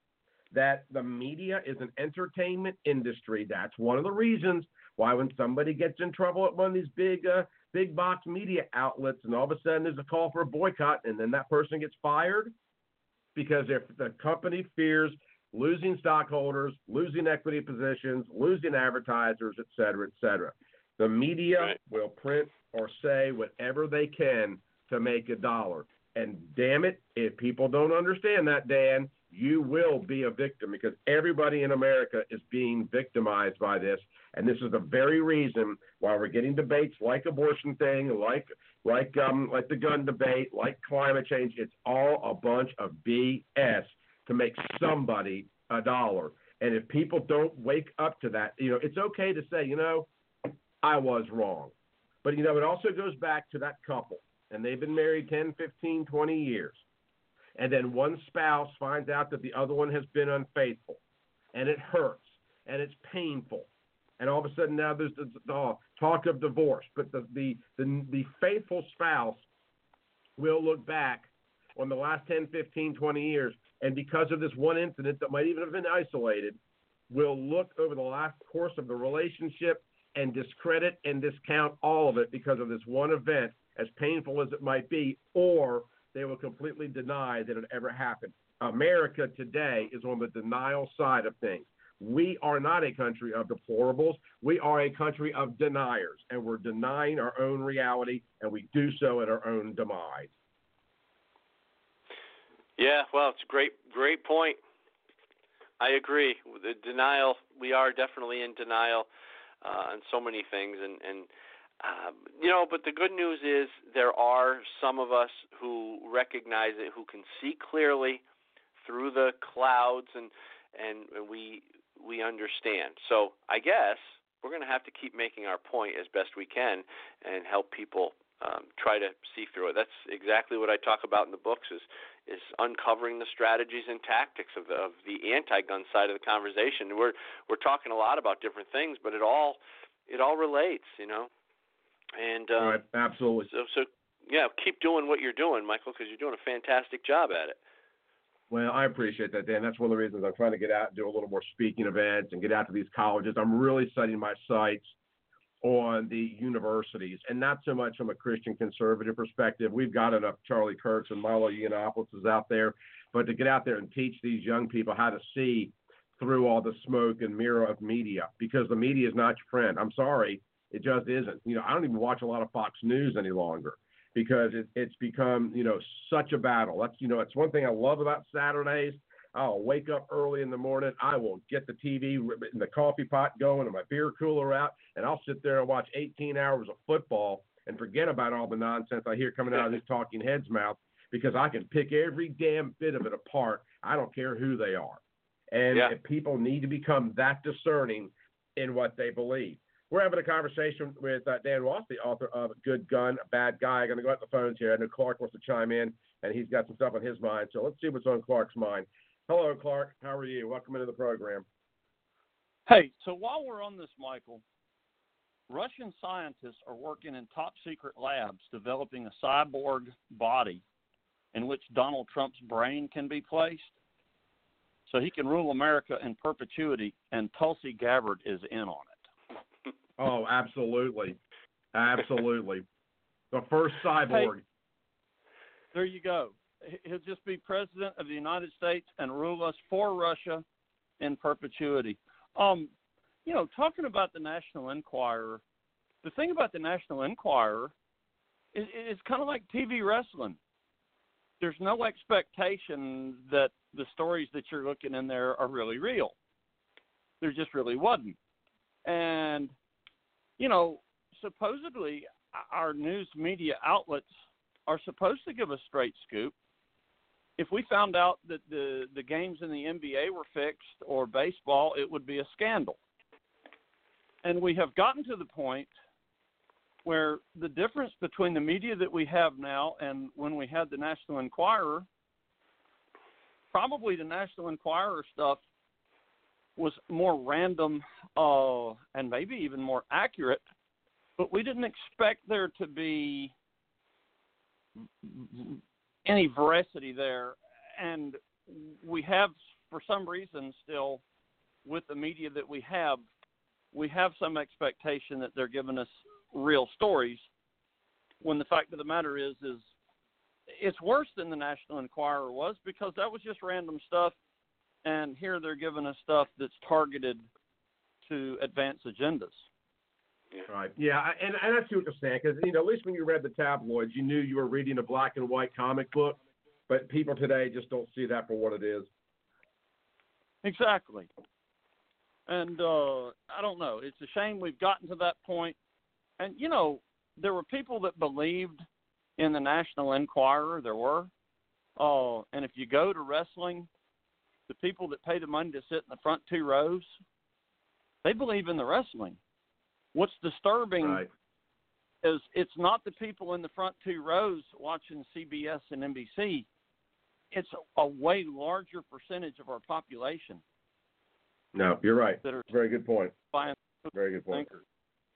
that the media is an entertainment industry. That's one of the reasons why when somebody gets in trouble at one of these big, uh, big box media outlets and all of a sudden there's a call for a boycott and then that person gets fired because if the company fears losing stockholders, losing equity positions, losing advertisers, et cetera, et cetera. The media right. will print or say whatever they can to make a dollar. And damn it, if people don't understand that, Dan, you will be a victim because everybody in America is being victimized by this. And this is the very reason why we're getting debates like abortion thing, like like um like the gun debate, like climate change. It's all a bunch of B S to make somebody a dollar. And if people don't wake up to that, you know, it's okay to say, you know, I was wrong. But, you know, it also goes back to that couple. And they've been married ten, fifteen, twenty years. And then one spouse finds out that the other one has been unfaithful. And it hurts. And it's painful. And all of a sudden now there's the, the talk of divorce. But the, the, the, the faithful spouse will look back on the last ten, fifteen, twenty years. And because of this one incident that might even have been isolated, will look over the last course of the relationship and discredit and discount all of it because of this one event, as painful as it might be, or they will completely deny that it ever happened. America today is on the denial side of things. We are not a country of deplorables. We are a country of deniers, and we're denying our own reality, and we do so at our own demise. Yeah, well, it's a great, great point. I agree. The denial, we are definitely in denial uh, on so many things, and, and Um, you know, but the good news is there are some of us who recognize it, who can see clearly through the clouds, and and, and we we understand. So I guess we're going to have to keep making our point as best we can and help people um, try to see through it. That's exactly what I talk about in the books is is uncovering the strategies and tactics of the, of the anti-gun side of the conversation. We're we're talking a lot about different things, but it all it all relates, you know. And um, right, absolutely. So, so, yeah, keep doing what you're doing, Michael, because you're doing a fantastic job at it. Well, I appreciate that, Dan. That's one of the reasons I'm trying to get out and do a little more speaking events and get out to these colleges. I'm really setting my sights on the universities, and not so much from a Christian conservative perspective. We've got enough Charlie Kirks and Milo Yiannopoulos out there, but to get out there and teach these young people how to see through all the smoke and mirror of media, because the media is not your friend. I'm sorry, it just isn't. You know, I don't even watch a lot of Fox News any longer because it, it's become, you know, such a battle. That's, you know, it's one thing I love about Saturdays. I'll wake up early in the morning. I will get the T V and the coffee pot going and my beer cooler out, and I'll sit there and watch eighteen hours of football and forget about all the nonsense I hear coming out of these talking heads' mouth, because I can pick every damn bit of it apart. I don't care who they are. And yeah. people need to become that discerning in what they believe. We're having a conversation with uh, Dan Ross, the author of Good Gun, Bad Guy. I'm going to go out the phones here. I know Clark wants to chime in, and he's got some stuff on his mind. So let's see what's on Clark's mind. Hello, Clark. How are you? Welcome into the program. Hey, so while we're on this, Michael, Russian scientists are working in top-secret labs developing a cyborg body in which Donald Trump's brain can be placed so he can rule America in perpetuity, and Tulsi Gabbard is in on it. Oh, absolutely. Absolutely. The first cyborg. Hey, there you go. He'll just be president of the United States and rule us for Russia in perpetuity. Um, you know, talking about the National Enquirer, the thing about the National Enquirer is it's kind of like T V wrestling. There's no expectation that the stories that you're looking in there are really real. There just really wasn't. And, you know, supposedly our news media outlets are supposed to give a straight scoop. If we found out that the, the games in the N B A were fixed or baseball, it would be a scandal. And we have gotten to the point where the difference between the media that we have now and when we had the National Enquirer, probably the National Enquirer stuff was more random uh, and maybe even more accurate, but we didn't expect there to be any veracity there. And we have, for some reason still, with the media that we have, we have some expectation that they're giving us real stories, when the fact of the matter is, is it's worse than the National Enquirer was, because that was just random stuff, and here they're giving us stuff that's targeted to advance agendas. Right. Yeah, and, and I see what you're saying, because, you know, at least when you read the tabloids, you knew you were reading a black and white comic book, but people today just don't see that for what it is. Exactly. And uh, I don't know. It's a shame we've gotten to that point. And, you know, there were people that believed in the National Enquirer. There were. Uh, and if you go to wrestling, the people that pay the money to sit in the front two rows, they believe in the wrestling. What's disturbing right. is it's not the people in the front two rows watching C B S and N B C. It's a, a way larger percentage of our population. No, you're right. That are Very good point. Very good point. Thinkers.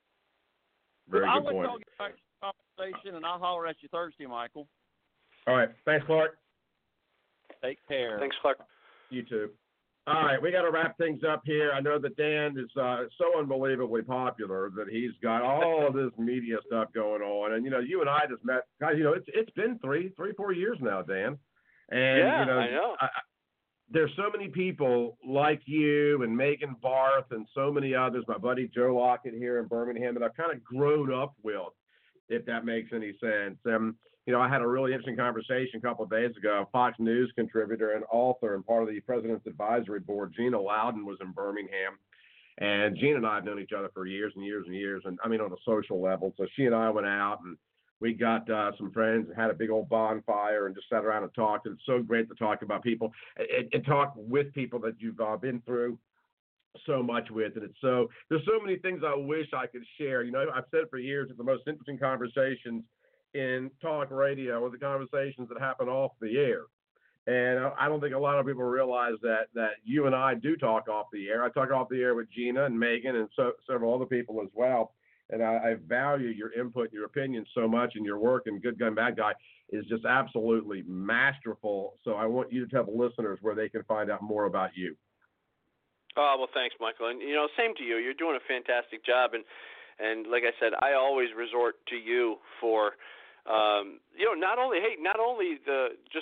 Very I'll good let point. y'all get back to the conversation, and I'll holler at you Thursday, Michael. All right. Thanks, Clark. Take care. Thanks, Clark. You too. All right, we got to wrap things up here. I know that Dan is uh, so unbelievably popular that he's got all of this media stuff going on. And, you know, you and I just met, guys, you know, it's it's been three, three, four years now, Dan. And, yeah, you know, I know. I, there's so many people like you and Megan Barth and so many others, my buddy Joe Lockett here in Birmingham, that I've kind of grown up with, if that makes any sense. Um, you know, I had a really interesting conversation a couple of days ago. A Fox News contributor and author and part of the President's Advisory Board, Gina Loudon, was in Birmingham. And Gina and I have known each other for years and years and years, and I mean on a social level. So she and I went out and we got uh, some friends and had a big old bonfire and just sat around and talked. And it's so great to talk about people and, and talk with people that you've uh, been through so much with. And it's so, there's so many things I wish I could share. You know, I've said for years that the most interesting conversations in talk radio are the conversations that happen off the air. And I don't think a lot of people realize that that you and I do talk off the air. I talk off the air with Gina and Megan and so, several other people as well. And I, I value your input, your opinion so much, and your work. And Good Gun, Bad Guy is just absolutely masterful. So I want you to tell the listeners where they can find out more about you. Oh, well, thanks, Michael. And, you know, same to you. You're doing a fantastic job. And, and like I said, I always resort to you for, um, you know, not only, hey, not only the just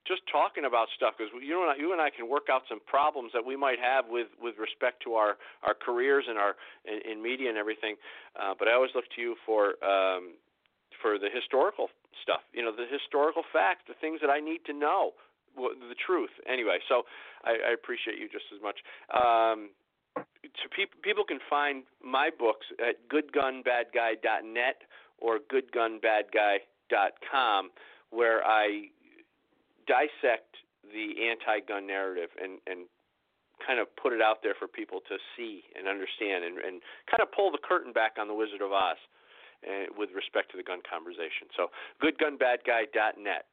just talking about stuff, because you and I, you and I can work out some problems that we might have with, with respect to our, our careers and our in, in media and everything. Uh, but I always look to you for um, for the historical stuff, you know, the historical facts, the things that I need to know, the truth. Anyway, so I, I appreciate you just as much. Um, so people people can find my books at good gun bad guy dot net or good gun bad guy dot com, where I dissect the anti-gun narrative and, and kind of put it out there for people to see and understand, and, and kind of pull the curtain back on the Wizard of Oz uh, with respect to the gun conversation. So good gun bad guy dot net.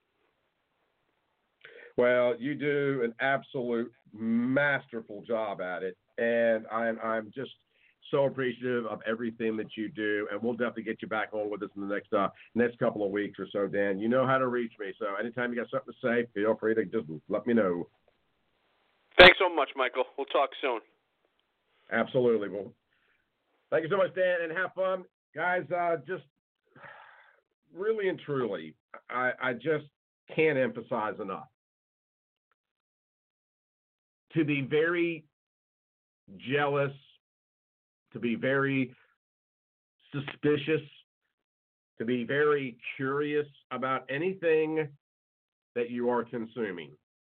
Well, you do an absolute masterful job at it, and I'm I'm just so appreciative of everything that you do, and we'll definitely get you back on with us in the next uh, next couple of weeks or so, Dan. You know how to reach me, so anytime you got something to say, feel free to just let me know. Thanks so much, Michael. We'll talk soon. Absolutely. Well, thank you so much, Dan, and have fun. Guys, uh, just really and truly, I, I just can't emphasize enough. To be very jealous, to be very suspicious, to be very curious about anything that you are consuming.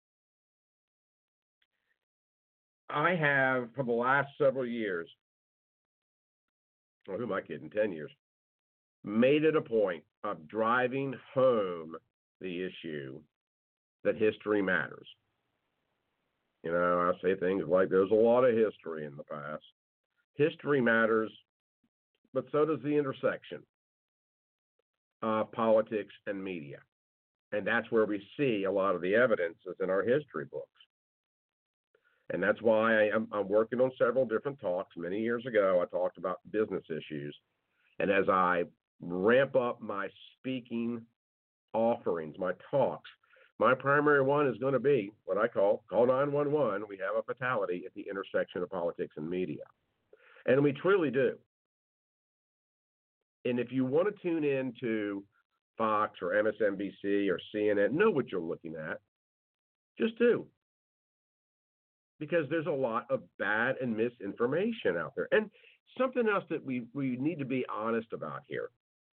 I have, for the last several years, or who am I kidding, ten years, made it a point of driving home the issue that history matters. You know, I say things like there's a lot of history in the past. History matters, but so does the intersection of politics and media. And that's where we see a lot of the evidence is in our history books. And that's why I am, I'm working on several different talks. Many years ago, I talked about business issues. And as I ramp up my speaking offerings, my talks, my primary one is going to be what I call Call nine one one. We have a fatality at the intersection of politics and media. And we truly do. And if you want to tune in to Fox or M S N B C or C N N, know what you're looking at. Just do. Because there's a lot of bad and misinformation out there. And something else that we, we need to be honest about here.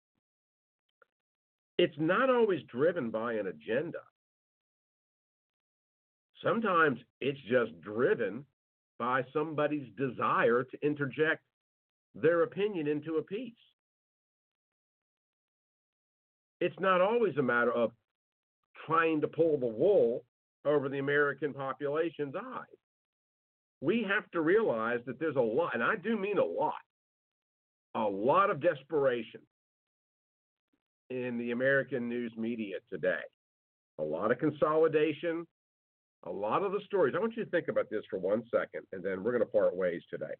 It's not always driven by an agenda. Sometimes it's just driven by somebody's desire to interject their opinion into a piece. It's not always a matter of trying to pull the wool over the American population's eyes. We have to realize that there's a lot, and I do mean a lot, a lot of desperation in the American news media today. A lot of consolidation, a lot of the stories. I want you to think about this for one second, and then we're going to part ways today.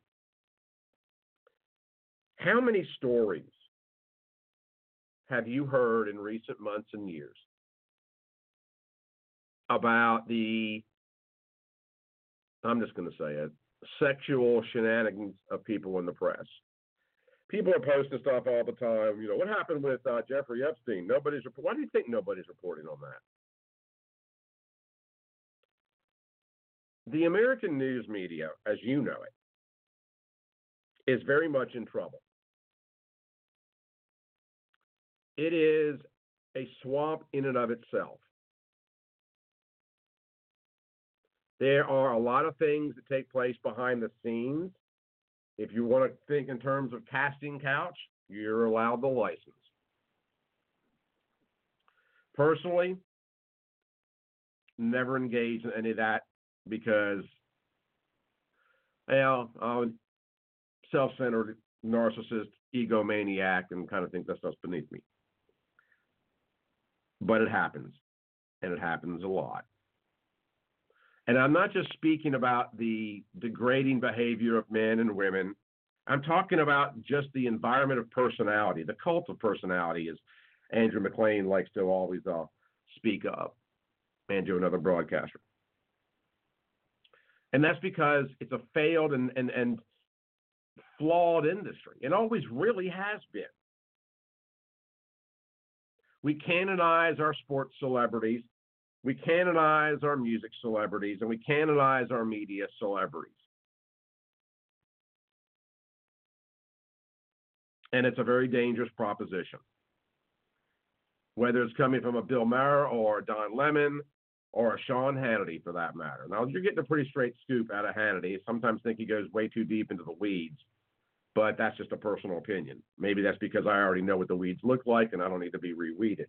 How many stories have you heard in recent months and years about the, I'm just going to say it, sexual shenanigans of people in the press? People are posting stuff all the time. You know, what happened with uh, Jeffrey Epstein? Nobody's. Why do you think nobody's reporting on that? The American news media, as you know it, is very much in trouble. It is a swamp in and of itself. There are a lot of things that take place behind the scenes. If you want to think in terms of casting couch, you're allowed the license. Personally, never engage in any of that because, well, I'm a self-centered, narcissist, egomaniac, and kind of think that stuff's beneath me. But it happens, and it happens a lot. And I'm not just speaking about the degrading behavior of men and women. I'm talking about just the environment of personality, the cult of personality, as Andrew McLean likes to always uh, speak of. Andrew, another broadcaster. And that's because it's a failed and, and, and flawed industry. It always really has been. We canonize our sports celebrities We canonize our music celebrities and we canonize our media celebrities. And it's a very dangerous proposition. Whether it's coming from a Bill Maher or a Don Lemon or a Sean Hannity for that matter. Now, you're getting a pretty straight scoop out of Hannity. I sometimes think he goes way too deep into the weeds, but that's just a personal opinion. Maybe that's because I already know what the weeds look like and I don't need to be reweeded.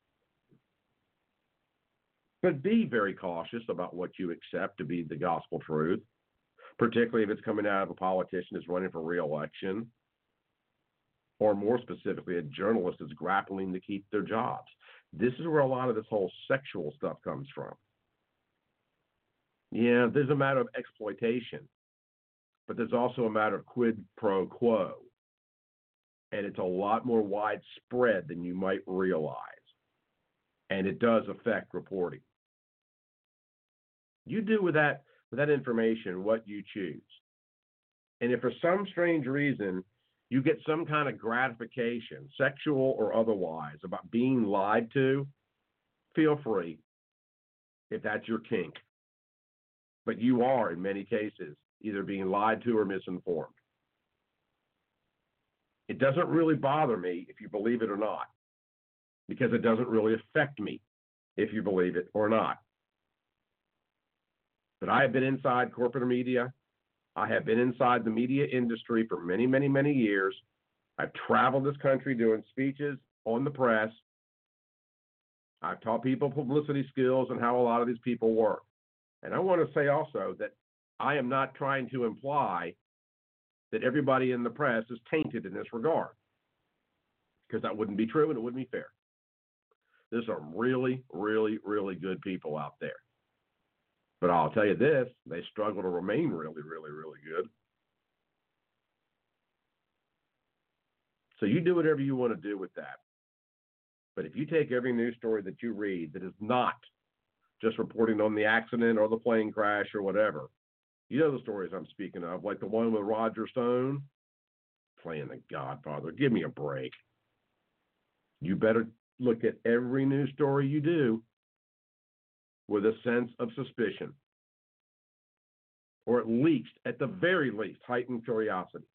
But be very cautious about what you accept to be the gospel truth, particularly if it's coming out of a politician that's running for re-election, or more specifically, a journalist that's grappling to keep their jobs. This is where a lot of this whole sexual stuff comes from. Yeah, there's a matter of exploitation, but there's also a matter of quid pro quo. And it's a lot more widespread than you might realize. And it does affect reporting. You do with that, with that information what you choose. And if for some strange reason you get some kind of gratification, sexual or otherwise, about being lied to, feel free if that's your kink. But you are, in many cases, either being lied to or misinformed. It doesn't really bother me if you believe it or not, because it doesn't really affect me if you believe it or not. But I have been inside corporate media. I have been inside the media industry for many, many, many years. I've traveled this country doing speeches on the press. I've taught people publicity skills and how a lot of these people work. And I want to say also that I am not trying to imply that everybody in the press is tainted in this regard, because that wouldn't be true and it wouldn't be fair. There's some really, really, really good people out there. But I'll tell you this, they struggle to remain really, really, really good. So you do whatever you want to do with that. But if you take every news story that you read that is not just reporting on the accident or the plane crash or whatever, you know the stories I'm speaking of, like the one with Roger Stone, playing the Godfather. Give me a break. You better look at every news story you do with a sense of suspicion, or at least, at the very least, heightened curiosity.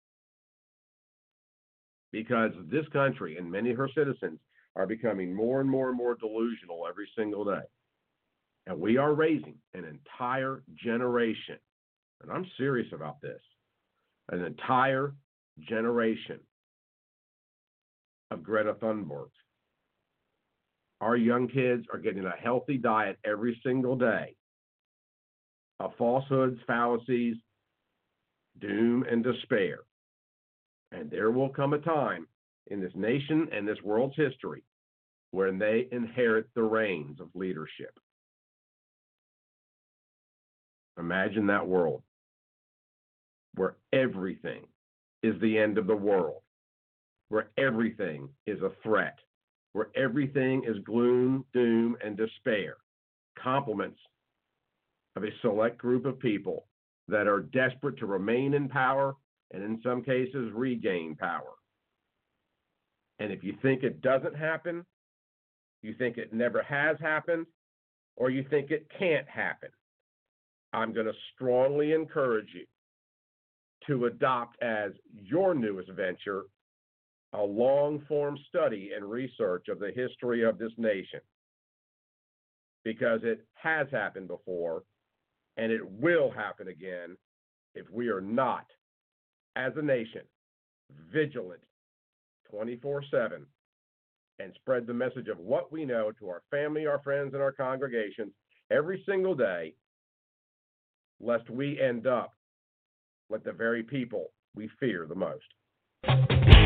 Because this country and many of her citizens are becoming more and more and more delusional every single day. And we are raising an entire generation, and I'm serious about this, an entire generation of Greta Thunbergs. Our young kids are getting a healthy diet every single day of falsehoods, fallacies, doom, and despair. And there will come a time in this nation and this world's history when they inherit the reins of leadership. Imagine that world where everything is the end of the world, where everything is a threat, where everything is gloom, doom, and despair, compliments of a select group of people that are desperate to remain in power and in some cases regain power. And if you think it doesn't happen, you think it never has happened, or you think it can't happen, I'm going to strongly encourage you to adopt as your newest venture a long-form study and research of the history of this nation, because it has happened before and it will happen again if we are not, as a nation, vigilant twenty-four seven and spread the message of what we know to our family, our friends, and our congregations every single day, lest we end up like the very people we fear the most.